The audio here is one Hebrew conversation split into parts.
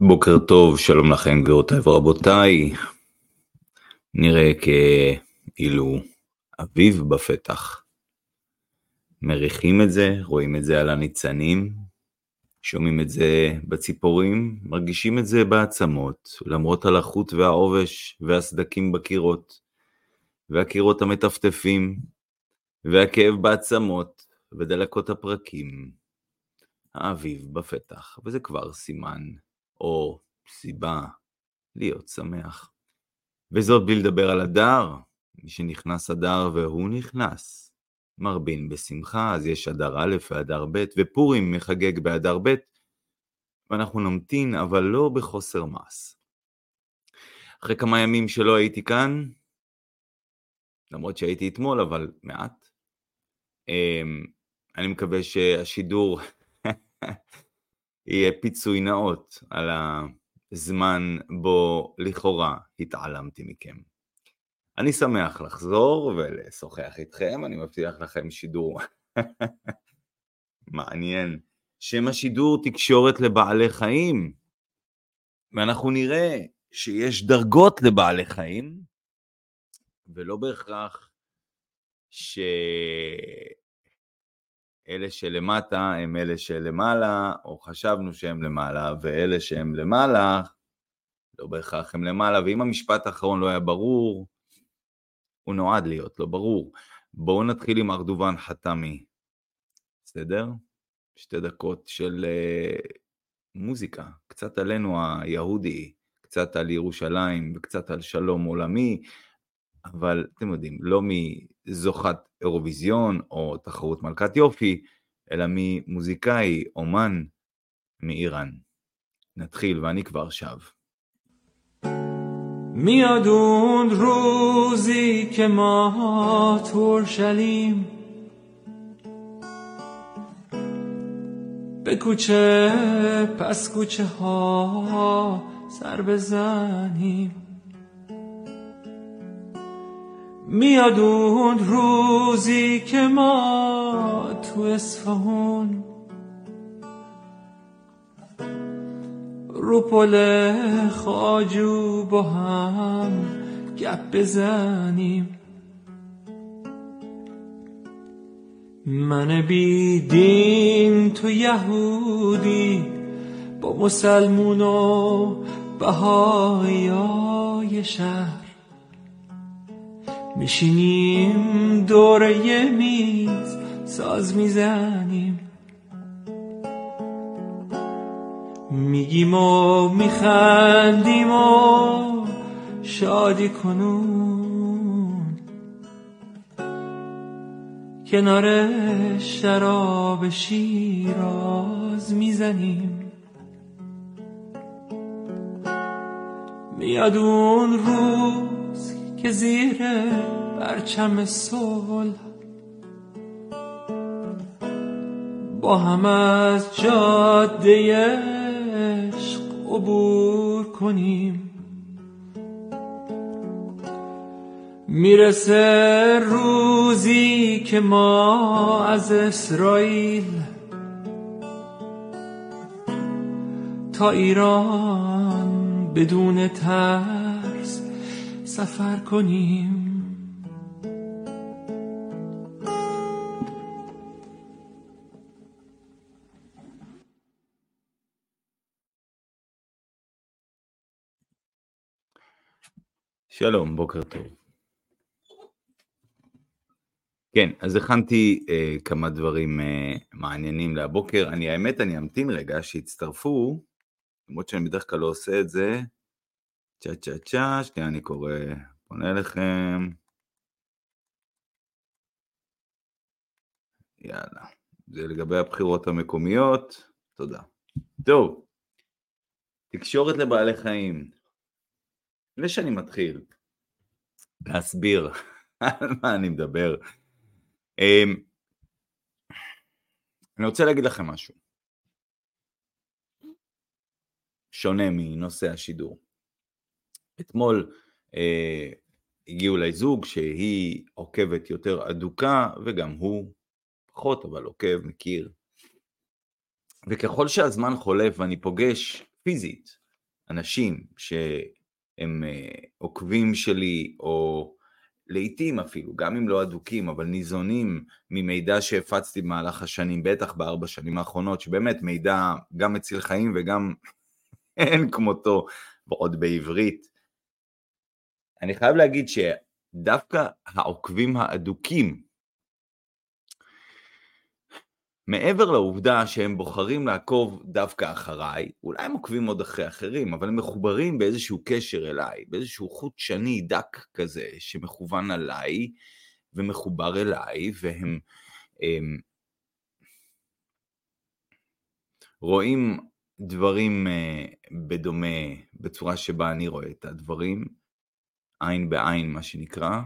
בוקר טוב, שלום לכם גבירותיי ורבותיי. נראה כאילו אביב בפתח. מריחים את זה, רואים את זה על הניצנים, שומעים את זה בציפורים, מרגישים את זה בעצמות, למרות הלחות והעובש והסדקים בקירות, והקירות המטפטפים, והכאב בעצמות ודלקות הפרקים. האביב בפתח, וזה כבר סימן או סיבה להיות שמח. וזאת בלי לדבר על אדר, מי שנכנס אדר והוא נכנס, מרבין בשמחה, אז יש אדר א' ואדר ב', ופורים מחגג באדר ב', ואנחנו נמתין, אבל לא בחוסר מעש. אחרי כמה ימים שלא הייתי כאן, למרות שהייתי אתמול, אבל מעט, אני מקווה שהשידור יהיה פיצוי נאות על הזמן בו לכאורה התעלמתי מכם. אני שמח לחזור ולשוחח איתכם, אני מבטיח לכם שידור מעניין. שם השידור תקשורת לבעלי חיים, ואנחנו נראה שיש דרגות לבעלי חיים, ולא בהכרח אלה שלמטה הם אלה שלמעלה, או חשבנו שהם למעלה, ואלה שהם למעלה, לא בהכרח הם למעלה, ואם המשפט האחרון לא היה ברור, הוא נועד להיות לא ברור. בואו נתחיל עם ארדובן חתמי, בסדר? 2 דקות של מוזיקה, קצת עלינו היהודי, קצת על ירושלים, וקצת על שלום עולמי, אבל אתם יודעים, לא מזוכת אירוויזיון או תחרות מלכת יופי, אלא ממוזיקאי, אומן מאיראן. נתחיל ואני כבר שב. میاد اون روزی که ما تو اورشلیم به کوچه پس کوچه ها سر بزنیم میاد اون روزی که ما تو اصفهان رو پل خواجو با هم گپ بزنیم من بی دین تو یهودی با مسلمون و بهایای شهر میشینیم دور یه میز ساز میزنیم میگیم و میخندیم و شادی کنون کنار شراب شیراز میزنیم میاد اون روز که زیر پرچم صلح با هم از جاده عشق عبور کنیم میرسه روزی که ما از اسرائیل تا ایران بدون ترس سفر کنیم שלום, בוקר טוב. כן, אז הכנתי כמה דברים מעניינים לבוקר. האמת, אני אמתין רגע שיצטרפו, למרות שאני בדרך כלל לא עושה את זה. שנייה, אני קורא, פונה אליכם. יאללה, זה לגבי הבחירות המקומיות. תודה. טוב, תקשורת לבעלי חיים. לפני שאני מתחיל להסביר על מה אני מדבר, אני רוצה להגיד לכם משהו שונה מנושא השידור. אתמול הגיעו לי זוג שהיא עוקבת יותר אדוקה, וגם הוא פחות, אבל עוקב, מכיר. וככל שהזמן חולף ואני פוגש פיזית אנשים שהם עוקבים שלי, או לעתים אפילו, גם אם לא אדוקים, אבל ניזונים ממידע שהפצתי במהלך השנים, בטח ב4 שנים האחרונות, שבאמת מידע גם מציל חיים וגם אין כמותו, ועוד בעברית. אני חייב להגיד שדווקא העוקבים האדוקים, מעבר לעובדה שהם בוחרים לעקוב דווקא אחריי, אולי הם עוקבים עוד אחרי אחרים, אבל הם מחוברים באיזשהו קשר אליי, באיזשהו חוט שני דק כזה, שמכוון עליי ומחובר אליי, והם רואים דברים בדומה, בצורה שבה אני רואה את הדברים, עין בעין מה שנקרא,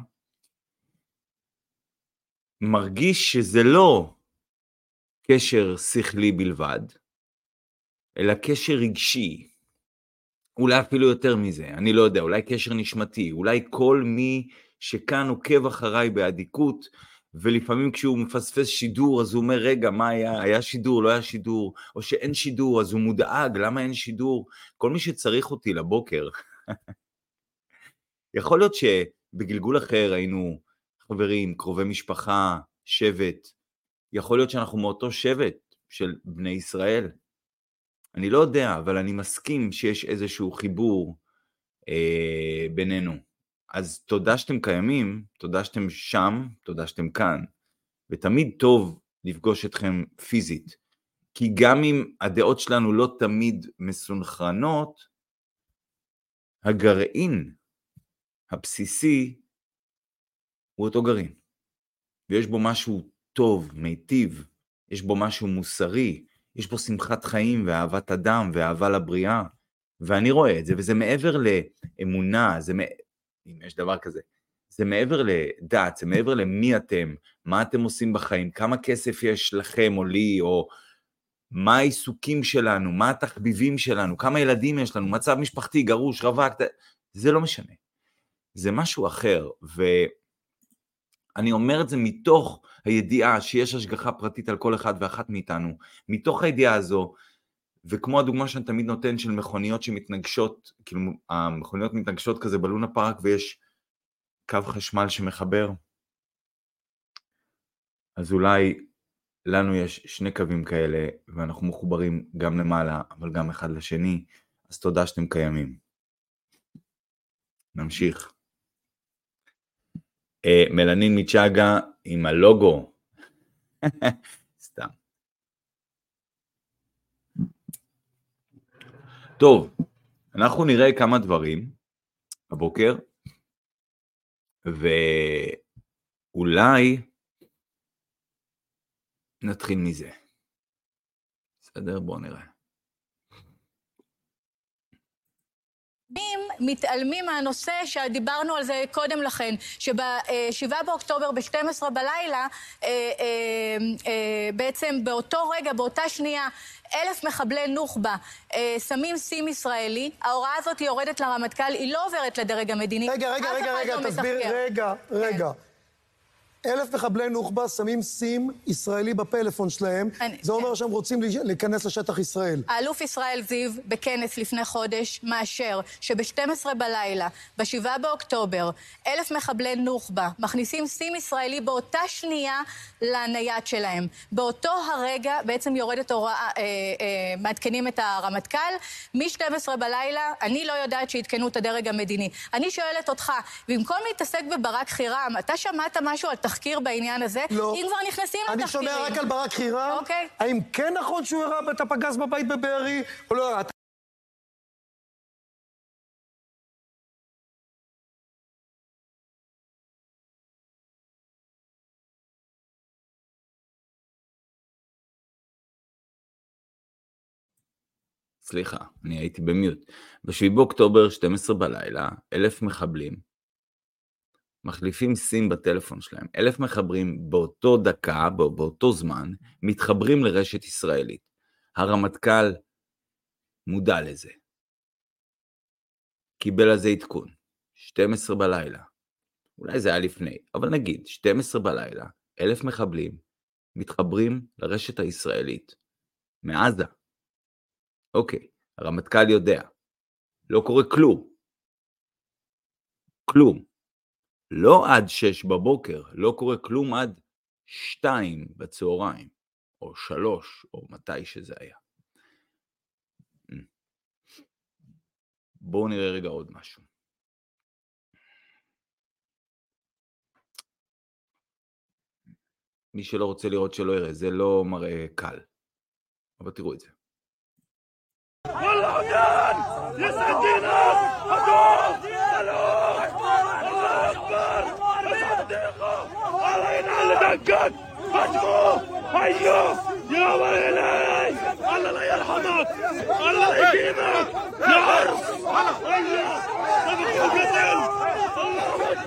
מרגיש שזה לא קשר שכלי בלבד, אלא קשר רגשי, אולי אפילו יותר מזה, אני לא יודע, אולי קשר נשמתי, אולי כל מי שכאן עוקב אחריי באדיקות, ולפעמים כשהוא מפספס שידור, אז הוא אומר, רגע, מה היה? היה שידור, לא היה שידור, או שאין שידור, אז הוא מודאג, למה אין שידור? כל מי שצריך אותי לבוקר, יכול להיות שבגלגול אחר היינו חברים, קרובי משפחה, שבט, יכול להיות שאנחנו מאותו שבט של בני ישראל, אני לא יודע, אבל אני מסכים שיש איזשהו חיבור בינינו. אז תודה שאתם קיימים, תודה שאתם שם, תודה שאתם כאן, ותמיד טוב לפגוש אתכם פיזית, כי גם אם הדעות שלנו לא תמיד מסונכרנות, הגרעין הבסיסי הוא אותו גרעין, ויש בו משהו טוב, מיטיב, יש בו משהו מוסרי, יש בו שמחת חיים ואהבת אדם ואהבה לבריאה, ואני רואה את זה, וזה מעבר לאמונה, אם יש דבר כזה, זה מעבר לדעת, זה מעבר למי אתם, מה אתם עושים בחיים, כמה כסף יש לכם או לי, או מה העיסוקים שלנו, מה התחביבים שלנו, כמה ילדים יש לנו, מצב משפחתי, גרוש, רווק, זה לא משנה. זה משהו אחר, ואני אומר את זה מתוך הידיעה שיש השגחה פרטית על כל אחד ואחת מאיתנו, מתוך הידיעה הזו, וכמו הדוגמה שאני תמיד נותן של מכוניות שמתנגשות, כאילו המכוניות מתנגשות כזה בלונה פארק ויש קו חשמל שמחבר, אז אולי לנו יש 2 קווים כאלה, ואנחנו מחוברים גם למעלה, אבל גם אחד לשני, אז תודה שאתם קיימים. נמשיך. מלנין מצ'אגה עם הלוגו. סתם. טוב, אנחנו נראה כמה דברים הבוקר, ואולי נתחיל מזה. בסדר, בואו נראה. מתעלמים מהנושא שדיברנו על זה קודם לכן, שב-7 באוקטובר ב-12 בלילה, בעצם באותו רגע, באותה שנייה, 1,000 מחבלי נוח'בה שמים סים ישראלי, ההוראה הזאת יורדת לרמטכ"ל, היא לא עוברת לדרג המדיני. רגע, תסביר, רגע. 1,000 מחבלי נוח'בה שמים סים ישראלי בפלאפון שלהם, זה אומר שהם רוצים להיכנס לשטח ישראל. האלוף ישראל זיו בכנס לפני חודש מאשר שב-12 בלילה, ב-7 באוקטובר, 1,000 מחבלי נוח'בה מכניסים סים ישראלי באותה שנייה לנייד שלהם. באותו הרגע בעצם יורדת הוראה, מעדכנים את הרמטכ"ל, מ-12 בלילה אני לא יודעת שהתקנו את הדרג המדיני. אני שואלת אותך, במקום להתעסק בברק חירם, אתה שמעת משהו על תחקיר בעניין הזה? לא. אם כבר נכנסים לתחקירים. אני שומע רק על ברק חירם. אוקיי. האם כן נכון שהוא הראה את הפגז בבית בבארי, או לא? סליחה, אני הייתי במיוט. ב7 באוקטובר, 12 בלילה, 1,000 מחבלים מחליפים סים בטלפון שלהם. 1,000 מחברים באותו דקה, באותו זמן, מתחברים לרשת ישראלית. הרמטכ"ל מודע לזה. קיבל על זה עדכון. 12 בלילה. אולי זה היה לפני, אבל נגיד, 12 בלילה, 1,000 מחבלים מתחברים לרשת הישראלית. מעזה. אוקיי, הרמטכ"ל יודע. לא קורה כלום. כלום. לא עד 6 בבוקר, לא קורה כלום עד 2 בצהריים, או 3, או מתי שזה היה. בואו נראה רגע עוד משהו. מי שלא רוצה לראות שלא יראה, זה לא מראה קל. אבל תראו את זה. والله عدان يسعدنا حضور سلوك الله اكبر صديقه الله ينعل دقك هجموه هيوه يا ويلي الله لا يرحمك الله لا يقيمك يا عرس هيا تبقوا قتل الله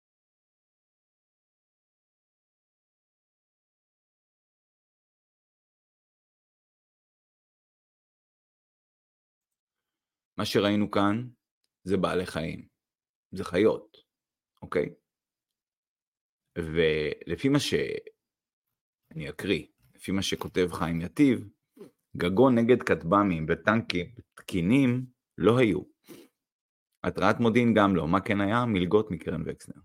מה שראינו כאן זה בעלי חיים, זה חיות, אוקיי? ולפי מה אני אקריא, לפי מה שכותב חיים יטיב, גגון נגד כטב"מים וטנקים תקינים לא היו. התרעת מודיעין גם לא, מה כן היה? מלגות מקרן וקסנר.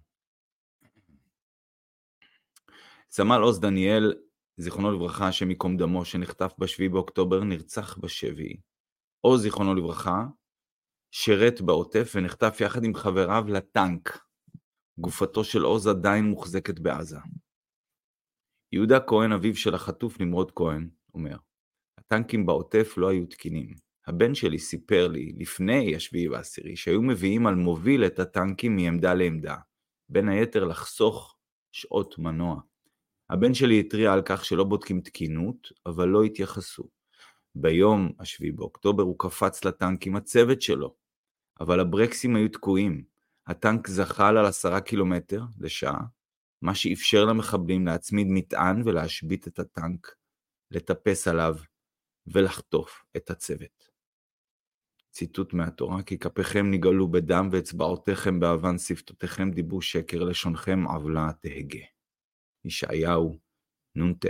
סמל עוז דניאל, זיכרונו לברכה, השם ייקום דמו, שנחטף ב7 באוקטובר, נרצח בשבי. עוז, זיכרונו לברכה, שירת בעוטף ונחטף יחד עם חבריו לטנק. גופתו של עוז עדיין מוחזקת בעזה. יהודה כהן, אביו של החטוף נמרוד כהן, אומר, הטנקים בעוטף לא היו תקינים. הבן שלי סיפר לי לפני 7 ו10 שהיו מביאים על מוביל את הטנקים מעמדה לעמדה, בין היתר לחסוך שעות מנוע. הבן שלי התריע על כך שלא בודקים תקינות, אבל לא התייחסו. ביום 7 באוקטובר הוא קפץ לטנק עם הצוות שלו, אבל הברקסים היו תקועים. הטנק זחל על 10 קילומטר לשעה, מה שאפשר למחבלים להצמיד מטען ולהשבית את הטנק, לטפס עליו ולחטוף את הצוות. ציטוט מהתורה, כי כפיכם נגאלו בדם ואצבעותיכם באבן שפתותיכם דיברו שקר, לשונכם עוולה תהגה. ישעיהו נ"ט,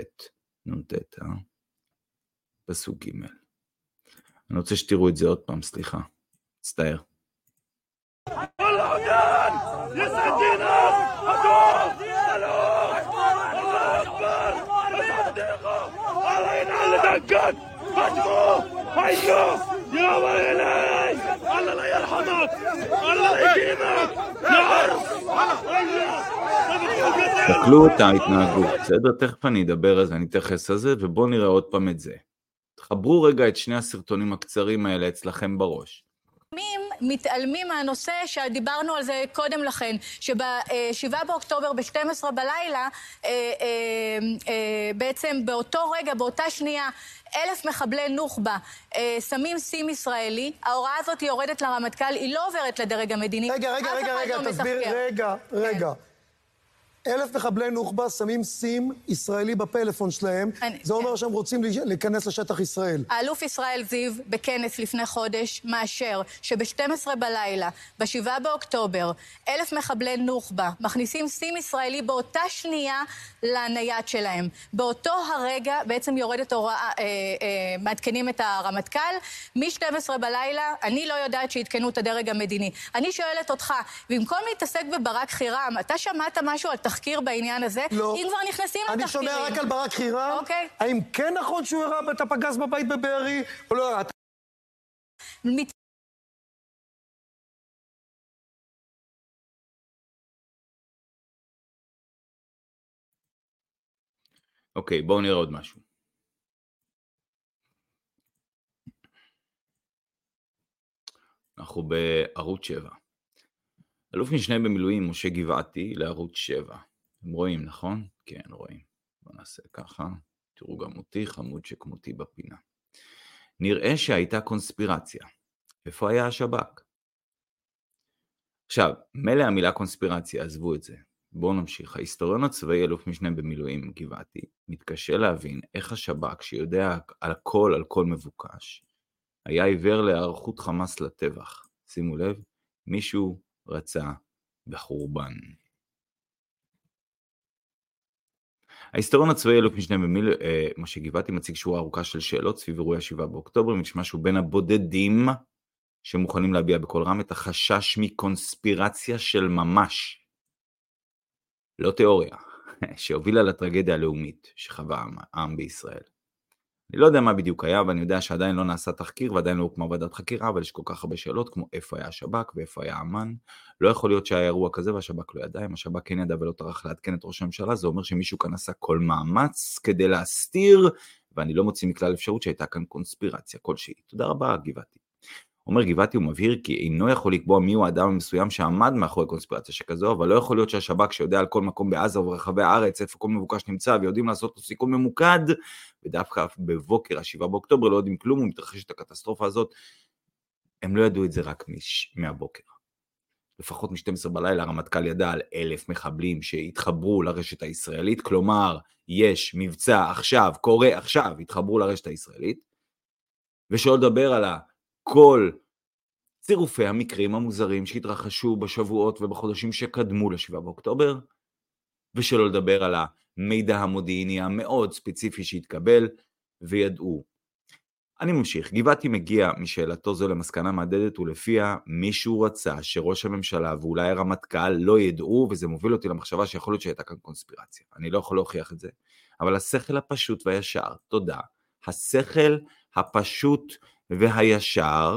פסוק ג'. אני רוצה שתראו את זה עוד פעם, סליחה. מצטער. والله عدان يسعدنا حضور سلوك الله اكبر صديقه الله ينعل دقك هجموه هيوه يا ويلي الله لا يرحمك الله لا يقيمك يا عرس هيا تبقوا قتل תקלו את ההתנהגות, בסדר? תכף אני אדבר על זה, אני אתייחס על זה, ובואו נראה עוד פעם את זה. תחברו רגע את שני הסרטונים הקצרים האלה אצלכם בראש. מתעלמים מהנושא שדיברנו על זה קודם לכן, שב7 באוקטובר ב-12 בלילה, בעצם באותו רגע, באותה שנייה, 1,000 מחבלי נוח'בה שמים סים ישראלי, ההוראה הזאת יורדת לרמטכ"ל, היא לא עוברת לדרג המדיני. רגע, תסביר, רגע. 1,000 מחבלי נוח'בה שמים סים ישראלי בפלאפון שלהם, זה אומר שהם רוצים להיכנס לשטח ישראל. האלוף ישראל זיו בכנס לפני חודש מאשר שב-12 בלילה, ב7 באוקטובר, 1,000 מחבלי נוח'בה מכניסים סים ישראלי באותה שנייה לנייד שלהם. באותו הרגע בעצם יורדת הוראה, מעדכנים את הרמטכ"ל, מ-12 בלילה, אני לא יודעת שהתקנו את הדרג המדיני. אני שואלת אותך, במקום להתעסק בברק חירם, אתה שמעת משהו על תחקיר בעניין הזה? לא. אם כבר נכנסים לתחקירים. אני שומע רק על ברק חירם. אוקיי. האם כן נכון שהוא הראה את הפגז בבית בבארי, או לא? אוקיי, בואו נראה עוד משהו. אנחנו בערוץ 7. אלוף משנה במילואים משה גבעתי לערוץ 7. אתם רואים, נכון? כן, רואים. בואו נעשה ככה. תראו גם אותי, חמוד שכמותי בפינה. נראה שהייתה קונספירציה. איפה היה השב"כ? עכשיו, מלא המילה קונספירציה, עזבו את זה. בואו נמשיך. ההיסטוריון הצבאי אלוף משנה במילואים גבעתי מתקשה להבין איך השב"כ שיודע על כל מבוקש היה עיוור להיערכות חמאס לטבח. שימו לב, מישהו רצה בחורבן. ההיסטוריון הצבאי אלוף משנה במילואים משה גבעתי מציג שורה ארוכה של שאלות סביב אירועי 7 באוקטובר, משהו בין הבודדים שמוכנים להביע בכל רם את החשש מקונספירציה של ממש, לא תיאוריה, שהובילה לטרגדיה הלאומית שחווה העם בישראל. אני לא יודע מה בדיוק היה, ואני יודע שעדיין לא נעשה תחקיר, ועדיין לא הוקמה ועדת חקירה, אבל יש כל כך הרבה שאלות, כמו איפה היה השב"כ ואיפה היה אמ"ן. לא יכול להיות שהיה אירוע כזה, והשב"כ לא ידע. אם השב"כ כן ידע ולא טרח לעדכן את ראש הממשלה, זה אומר שמישהו כאן עשה כל מאמץ כדי להסתיר, ואני לא מוציא מכלל אפשרות שהייתה כאן קונספירציה כלשהי. תודה רבה, גבעתי. אומר גבעתי, הוא מבהיר כי אינו יכול לקבוע מיהו האדם המסוים שעמד מאחורי קונספירציה שכזו, אבל לא יכול להיות שהשב"כ שיודע על כל מקום בעזה וברחבי הארץ, איפה כל מבוקש נמצא, ויודעים לעשות לו סיכון ממוקד, ודווקא בבוקר, ה7 באוקטובר, לא יודעים כלום, ומתרחשת הקטסטרופה הזאת, הם לא ידעו את זה רק מהבוקר. לפחות מ-12 בלילה, הרמטכ"ל ידע על 1,000 מחבלים שהתחברו לרשת הישראלית, כלומר, יש מבצע עכשיו, קורה עכשיו, התחברו לרשת הישראלית, ושלא לדבר על כל צירופי המקרים המוזרים שהתרחשו בשבועות ובחודשים שקדמו ל7 באוקטובר, ושלא לדבר על המידע המודיעיני המאוד ספציפי שהתקבל וידעו. אני ממשיך, גבעתי מגיע משאלתו זו למסקנה מעדדת ולפיה מישהו רצה שראש הממשלה ואולי הרמטכ"ל לא ידעו, וזה מוביל אותי למחשבה שיכול להיות שהייתה כאן קונספירציה. אני לא יכול להוכיח את זה, אבל השכל הפשוט והישר, תודה, השכל הפשוט והישר,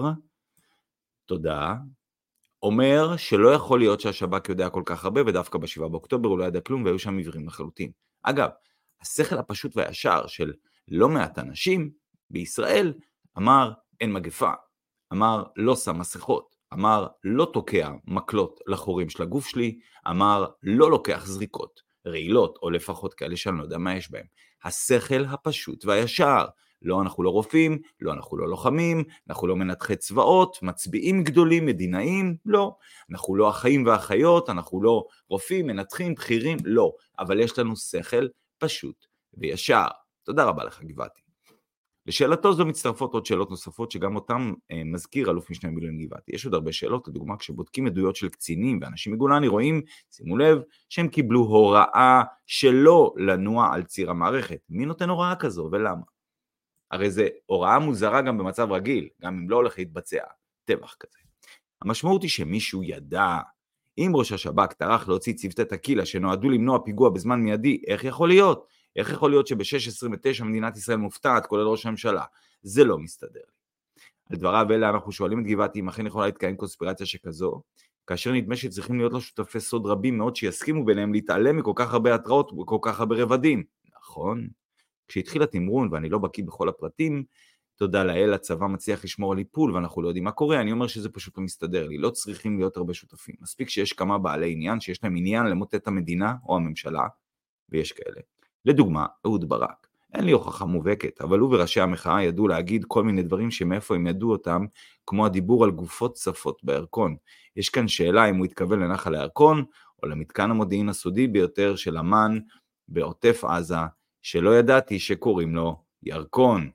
תודה, אומר שלא יכול להיות שהשב"כ יודע כל כך הרבה, ודווקא ב7 באוקטובר הוא לא ידע כלום, והיו שם עיוורים לחלוטין. אגב, השכל הפשוט והישר של לא מעט אנשים בישראל אמר אין מגפה, אמר לא שם מסכות, אמר לא תוקע מקלות לחורים של הגוף שלי, אמר לא לוקח זריקות, רעילות, או לפחות כאלה שאני לא יודע מה יש בהם. השכל הפשוט והישר, לא, אנחנו לא רופאים, לא, אנחנו לא לוחמים, אנחנו לא מנתחי צבאות, מצביעים גדולים, מדינאים, לא. אנחנו לא אחאים ואחיות, אנחנו לא רופאים, מנתחים, בכירים, לא. אבל יש לנו שכל פשוט וישר. תודה רבה לך, גבעתי. לשאלתו זו מצטרפות עוד שאלות נוספות, שגם אותם מזכיר אלוף משנה במילואים גבעתי. יש עוד הרבה שאלות, לדוגמה, כשבודקים עדויות של קצינים ואנשים מגולני, רואים, שימו לב, שהם קיבלו הוראה שלא לנוע על ציר המערכת. מי נותן הוראה כזו ולמה? הרי זה הוראה מוזרה גם במצב רגיל, גם אם לא הולך להתבצע טבח כזה. המשמעות היא שמישהו ידע, אם ראש השב"כ טרח להוציא צוותי תקילה שנועדו למנוע פיגוע בזמן מיידי, איך יכול להיות? איך יכול להיות שב-629 מדינת ישראל מופתעת, כולל ראש הממשלה? זה לא מסתדר. על דבריו אלה אנחנו שואלים את גבעתי אם אכן יכולה להתקיים קונספירציה שכזו, כאשר נדמה שצריכים להיות לו שותפי סוד רבים מאוד שיסכימו ביניהם להתעלם מכל כך הרבה התראות וכל כך הרבה רבדים. נכון? כשהתחיל התמרון, ואני לא בקיא בכל הפרטים, תודה לאל, הצבא מצליח לשמור על איפול, ואנחנו לא יודעים מה קורה, אני אומר שזה פשוט לא מסתדר לי, לא צריכים להיות הרבה שותפים. מספיק שיש כמה בעלי עניין, שיש להם עניין למוטט את המדינה או הממשלה, ויש כאלה. לדוגמה, אהוד ברק. אין לי הוכחה מובהקת, אבל הוא וראשי המחאה ידעו להגיד כל מיני דברים שמאיפה הם ידעו אותם, כמו הדיבור על גופות צפות בירקון. יש כאן שאלה אם הוא התכוון לנחל הירקון, או למתקן המודיעין הסודי ביותר של אמ"ן בעוטף עזה, שלא ידעתי שקוראים לו ירקון.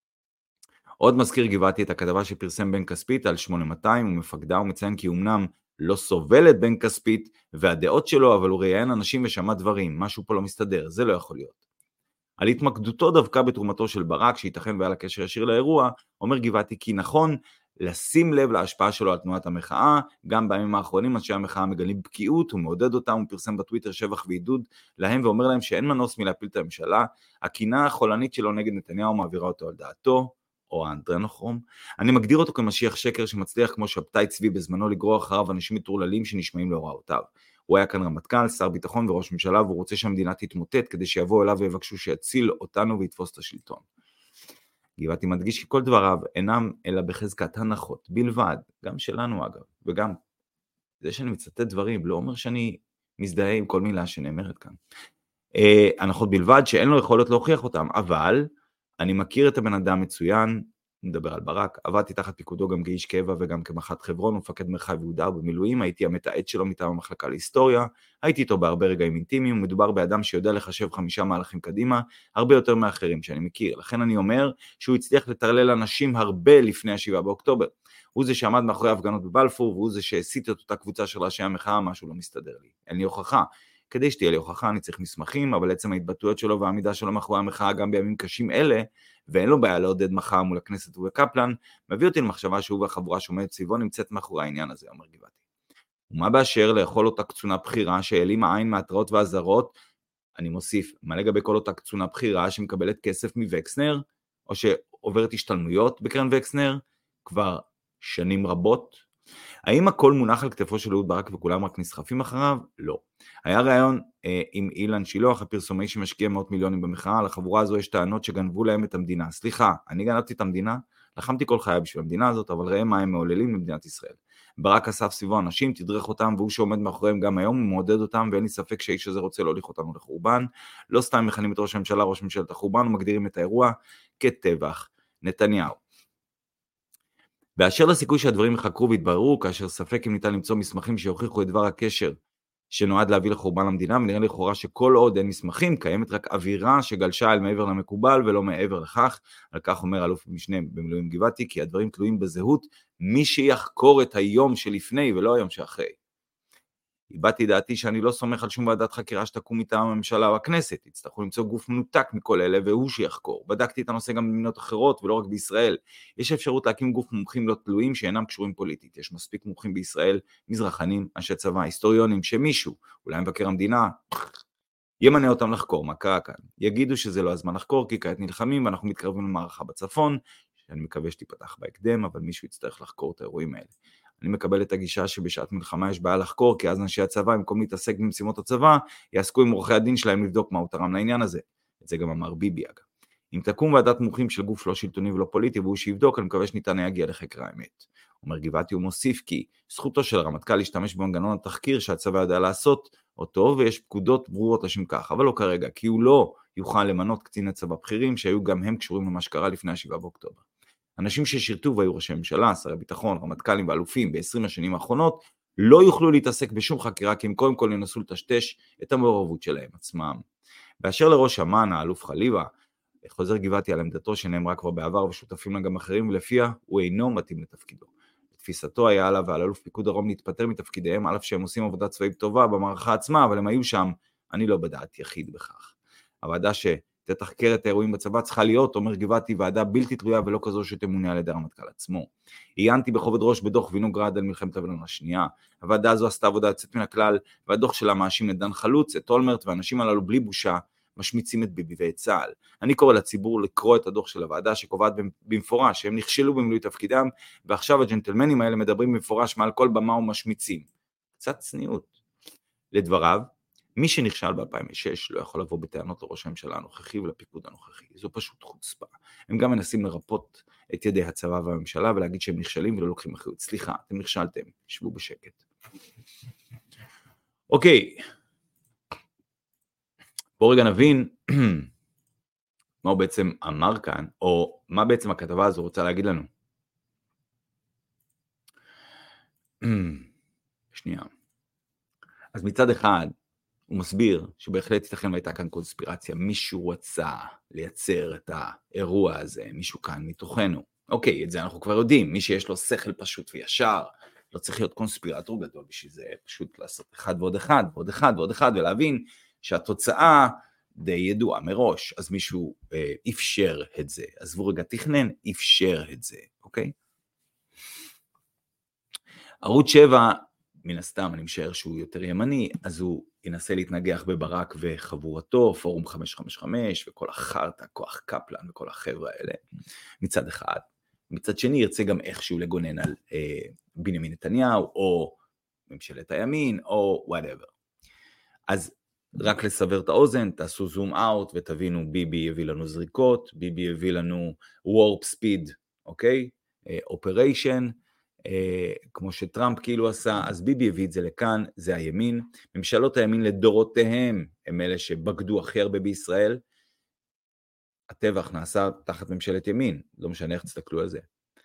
עוד מזכיר גבעתי את הכתבה שפרסם בן כספית על 8200, ומפקדה ומציין כי אמנם לא סובל את בן כספית והדעות שלו, אבל הוא ראיין אנשים ושמע דברים, משהו פה לא מסתדר, זה לא יכול להיות. על התמקדותו דווקא בתרומתו של ברק, שייתכן והיה לה קשר ישיר לאירוע, אומר גבעתי כי נכון לשים לב להשפעה שלו על תנועת המחאה, גם בימים האחרונים אנשי המחאה מגלים בקיאות, הוא מעודד אותם, הוא פרסם בטוויטר שבח ועידוד להם, ואומר להם שאין מנוס מלהפיל את הממשלה, הקינה החולנית שלו נגד נתניהו מעבירה אותו על דעתו, או האנדרנוכרום. אני מגדיר אותו כמשיח שקר שמצליח כמו שבתאי צבי בזמנו לגרור אחריו אנשים מטורללים שנשמעים להוראותיו. הוא היה כאן רמטכ"ל, שר ביטחון וראש ממשלה, והוא רוצה שהמדינה תתמוטט כדי שיבואו אליו ויבקשו שיציל אותנו ויתפוס את השלטון. גבעתי מדגיש כי כל דבריו אינם אלא בחזקת הנחות בלבד, גם שלנו אגב, וגם זה שאני מצטט דברים לא אומר שאני מזדהה עם כל מילה שנאמרת כאן. הנחות בלבד שאין לו יכולת להוכיח אותם, אבל אני מכיר את הבן אדם מצוין, מדבר על ברק, עבדתי תחת פיקודו גם כאיש קבע וגם כמח"ט חברון ומפקד מרחב יהודה במילואים, הייתי המתעד שלו מטעם המחלקה להיסטוריה, הייתי איתו בהרבה רגעים אינטימיים, מדובר באדם שיודע לחשב 5 מהלכים קדימה, הרבה יותר מאחרים שאני מכיר, לכן אני אומר שהוא הצליח לטרלל אנשים הרבה לפני 7 באוקטובר, הוא זה שעמד מאחורי ההפגנות בבלפור, והוא זה שהסית את אותה קבוצה של ראשי המחאה, משהו לא מסתדר לי, אין לי הוכחה, כדי שתהיה לי הוכחה אני צריך מסמכים, אבל עצם ההתבטאויות שלו והעמידה שלו מאחורי המחאה גם בימים קשים אלה, ואין לו בעיה לעודד מחאה מול הכנסת ובקפלן, מביא אותי למחשבה שהוא והחבורה שעומדת סביבו נמצאת מאחורי העניין הזה, אומר גבעתי. ומה באשר לאכול אותה קצונה בחירה שהעלימה עין מהתראות והזרות, אני מוסיף, מה לגבי כל אותה קצונה בחירה שמקבלת כסף מווקסנר, או שעוברת השתלמויות בקרן וקסנר, כבר שנים רבות? האם הכל מונח על כתפו של אהוד ברק וכולם רק נסחפים אחריו? לא. היה ראיון עם אילן שילוח, הפרסומאי שמשקיע מאות מיליונים במחאה, על החבורה הזו יש טענות שגנבו להם את המדינה. סליחה, אני גנבתי את המדינה? לחמתי כל חיי בשביל המדינה הזאת, אבל ראה מה הם מעוללים למדינת ישראל. ברק אסף סביבו אנשים, תדרך אותם, והוא שעומד מאחוריהם גם היום, הוא מעודד אותם, ואין לי ספק שהאיש הזה רוצה להוליך אותנו לחורבן. לא סתם מכנים את ראש הממשלה, ראש ממשלת החורבן, ומגדירים את האירוע כטבח נתניהו. באשר לסיכוי שהדברים יחקרו והתבררו, כאשר ספק אם ניתן למצוא מסמכים שיוכיחו את דבר הקשר שנועד להביא לחורבן המדינה, ונראה לכאורה שכל עוד אין מסמכים, קיימת רק אווירה שגלשה אל מעבר למקובל ולא מעבר לכך. על כך אומר אלוף משנה במילואים גבעתי, כי הדברים תלויים בזהות מי שיחקור את היום שלפני ולא היום שאחרי. הבעתי דעתי שאני לא סומך על שום ועדת חקירה שתקום מטעם הממשלה או הכנסת, יצטרכו למצוא גוף מנותק מכל אלה והוא שיחקור. בדקתי את הנושא גם במדינות אחרות ולא רק בישראל. יש אפשרות להקים גוף מומחים לא תלויים שאינם קשורים פוליטית. יש מספיק מומחים בישראל, מזרחנים, אנשי צבא, היסטוריונים, שמישהו, אולי מבקר המדינה, ימנה אותם לחקור מה קרה כאן. יגידו שזה לא הזמן לחקור כי כעת נלחמים ואנחנו מתקרבים למערכה בצפון, שאני מקווה שתיפתח בהקדם, אבל מישהו יצטרך לחקור את האירועים האלה. אני מקבל את הגישה שבשעת מלחמה יש בעיה לחקור, כי אז אנשי הצבא, במקום להתעסק במשימות הצבא, יעסקו עם עורכי הדין שלהם לבדוק מה הוא תרם לעניין הזה. את זה גם אמר ביבי אגב. אם תקום ועדת מומחים של גוף לא שלטוני ולא פוליטי, והוא שיבדוק, אני מקווה שניתן להגיע לחקר האמת. אומר גבעתי, הוא מוסיף כי זכותו של הרמטכ"ל להשתמש במנגנון התחקיר שהצבא יודע לעשות אותו, ויש פקודות ברורות לשם כך, אבל לא כרגע, כי הוא לא יוכל למנות קציני צבא בכירים שהיו גם הם קשורים למה שקרה לפני 7 באוקטובר. אנשים ששירתו והיו ראשי ממשלה, שרי ביטחון, רמטכ"לים ואלופים ב-20 השנים האחרונות, לא יוכלו להתעסק בשום חקירה, כי הם קודם כל ינסו לטשטש את המעורבות שלהם עצמם. באשר לראש אמ"ן, האלוף חליבה, חוזר גבעתי על עמדתו שנאמרה כבר בעבר ושותפים לה גם אחרים, ולפיה הוא אינו מתאים לתפקידו. בתפיסתו היה עליו ועל אלוף פיקוד דרום להתפטר מתפקידיהם, אלף שהם עושים עבודה צבאית טובה במערכה עצמה, אבל הם היו שם, אני לא בדעת יחיד בכך. הוועדה שתתחקר את האירועים בצבא צריכה להיות, אומר גבעתי, ועדה בלתי תלויה ולא כזו שתמונה על ידי הרמטכ"ל עצמו. עיינתי בכובד ראש בדוח וינוגרד על מלחמת לבנון השנייה. הוועדה הזו עשתה עבודה יוצאת מן הכלל, והדוח שלה מאשים את דן חלוץ, את אולמרט, והאנשים הללו בלי בושה משמיצים את ביבי ואת צה"ל. אני קורא לציבור לקרוא את הדוח של הוועדה שקובעת במפורש שהם נכשלו במילוי תפקידם, ועכשיו הג'נטלמנים האלה מדברים במפורש מעל כל במה ומשמיצים. קצת צניעות. לדבריו, מי שנכשל ב-2006 לא יכול לבוא בטענות לראש הממשלה הנוכחי ולפיקוד הנוכחי. זו פשוט חוצפה. הם גם מנסים לרפות את ידי הצבא והממשלה ולהגיד שהם נכשלים ולא לוקחים אחריות. סליחה, אתם נכשלתם, שבו בשקט. אוקיי. בואו רגע נבין מה הוא בעצם אמר כאן, או מה בעצם הכתבה הזו רוצה להגיד לנו. שנייה. אז מצד אחד, הוא מסביר שבהחלט ייתכן והייתה כאן קונספירציה, מישהו רצה לייצר את האירוע הזה, מישהו כאן מתוכנו. אוקיי, את זה אנחנו כבר יודעים, מי שיש לו שכל פשוט וישר, לא צריך להיות קונספירטור גדול בשביל זה, פשוט לעשות 1 ועוד 1 ועוד 1 ועוד 1, ולהבין שהתוצאה די ידועה מראש, אז מישהו אפשר את זה, עזבו רגע תכנן, אפשר את זה, אוקיי? ערוץ 7, מן הסתם אני משער שהוא יותר ימני, אז הוא ינסה להתנגח בברק וחבורתו, פורום 555 וכל החרטה, כוח קפלן וכל החבר'ה האלה, מצד אחד. מצד שני ירצה גם איכשהו לגונן על בנימין נתניהו, או ממשלת הימין, או whatever. אז רק לסבר את האוזן, תעשו זום אאוט ותבינו, ביבי הביא לנו זריקות, ביבי הביא לנו וורפ ספיד, אוקיי? אופריישן, כמו שטראמפ כאילו עשה, אז ביבי הביא את זה לכאן, זה הימין. ממשלות הימין לדורותיהם הם אלה שבגדו הכי הרבה בישראל. הטבח נעשה תחת ממשלת ימין, לא משנה איך תסתכלו על זה.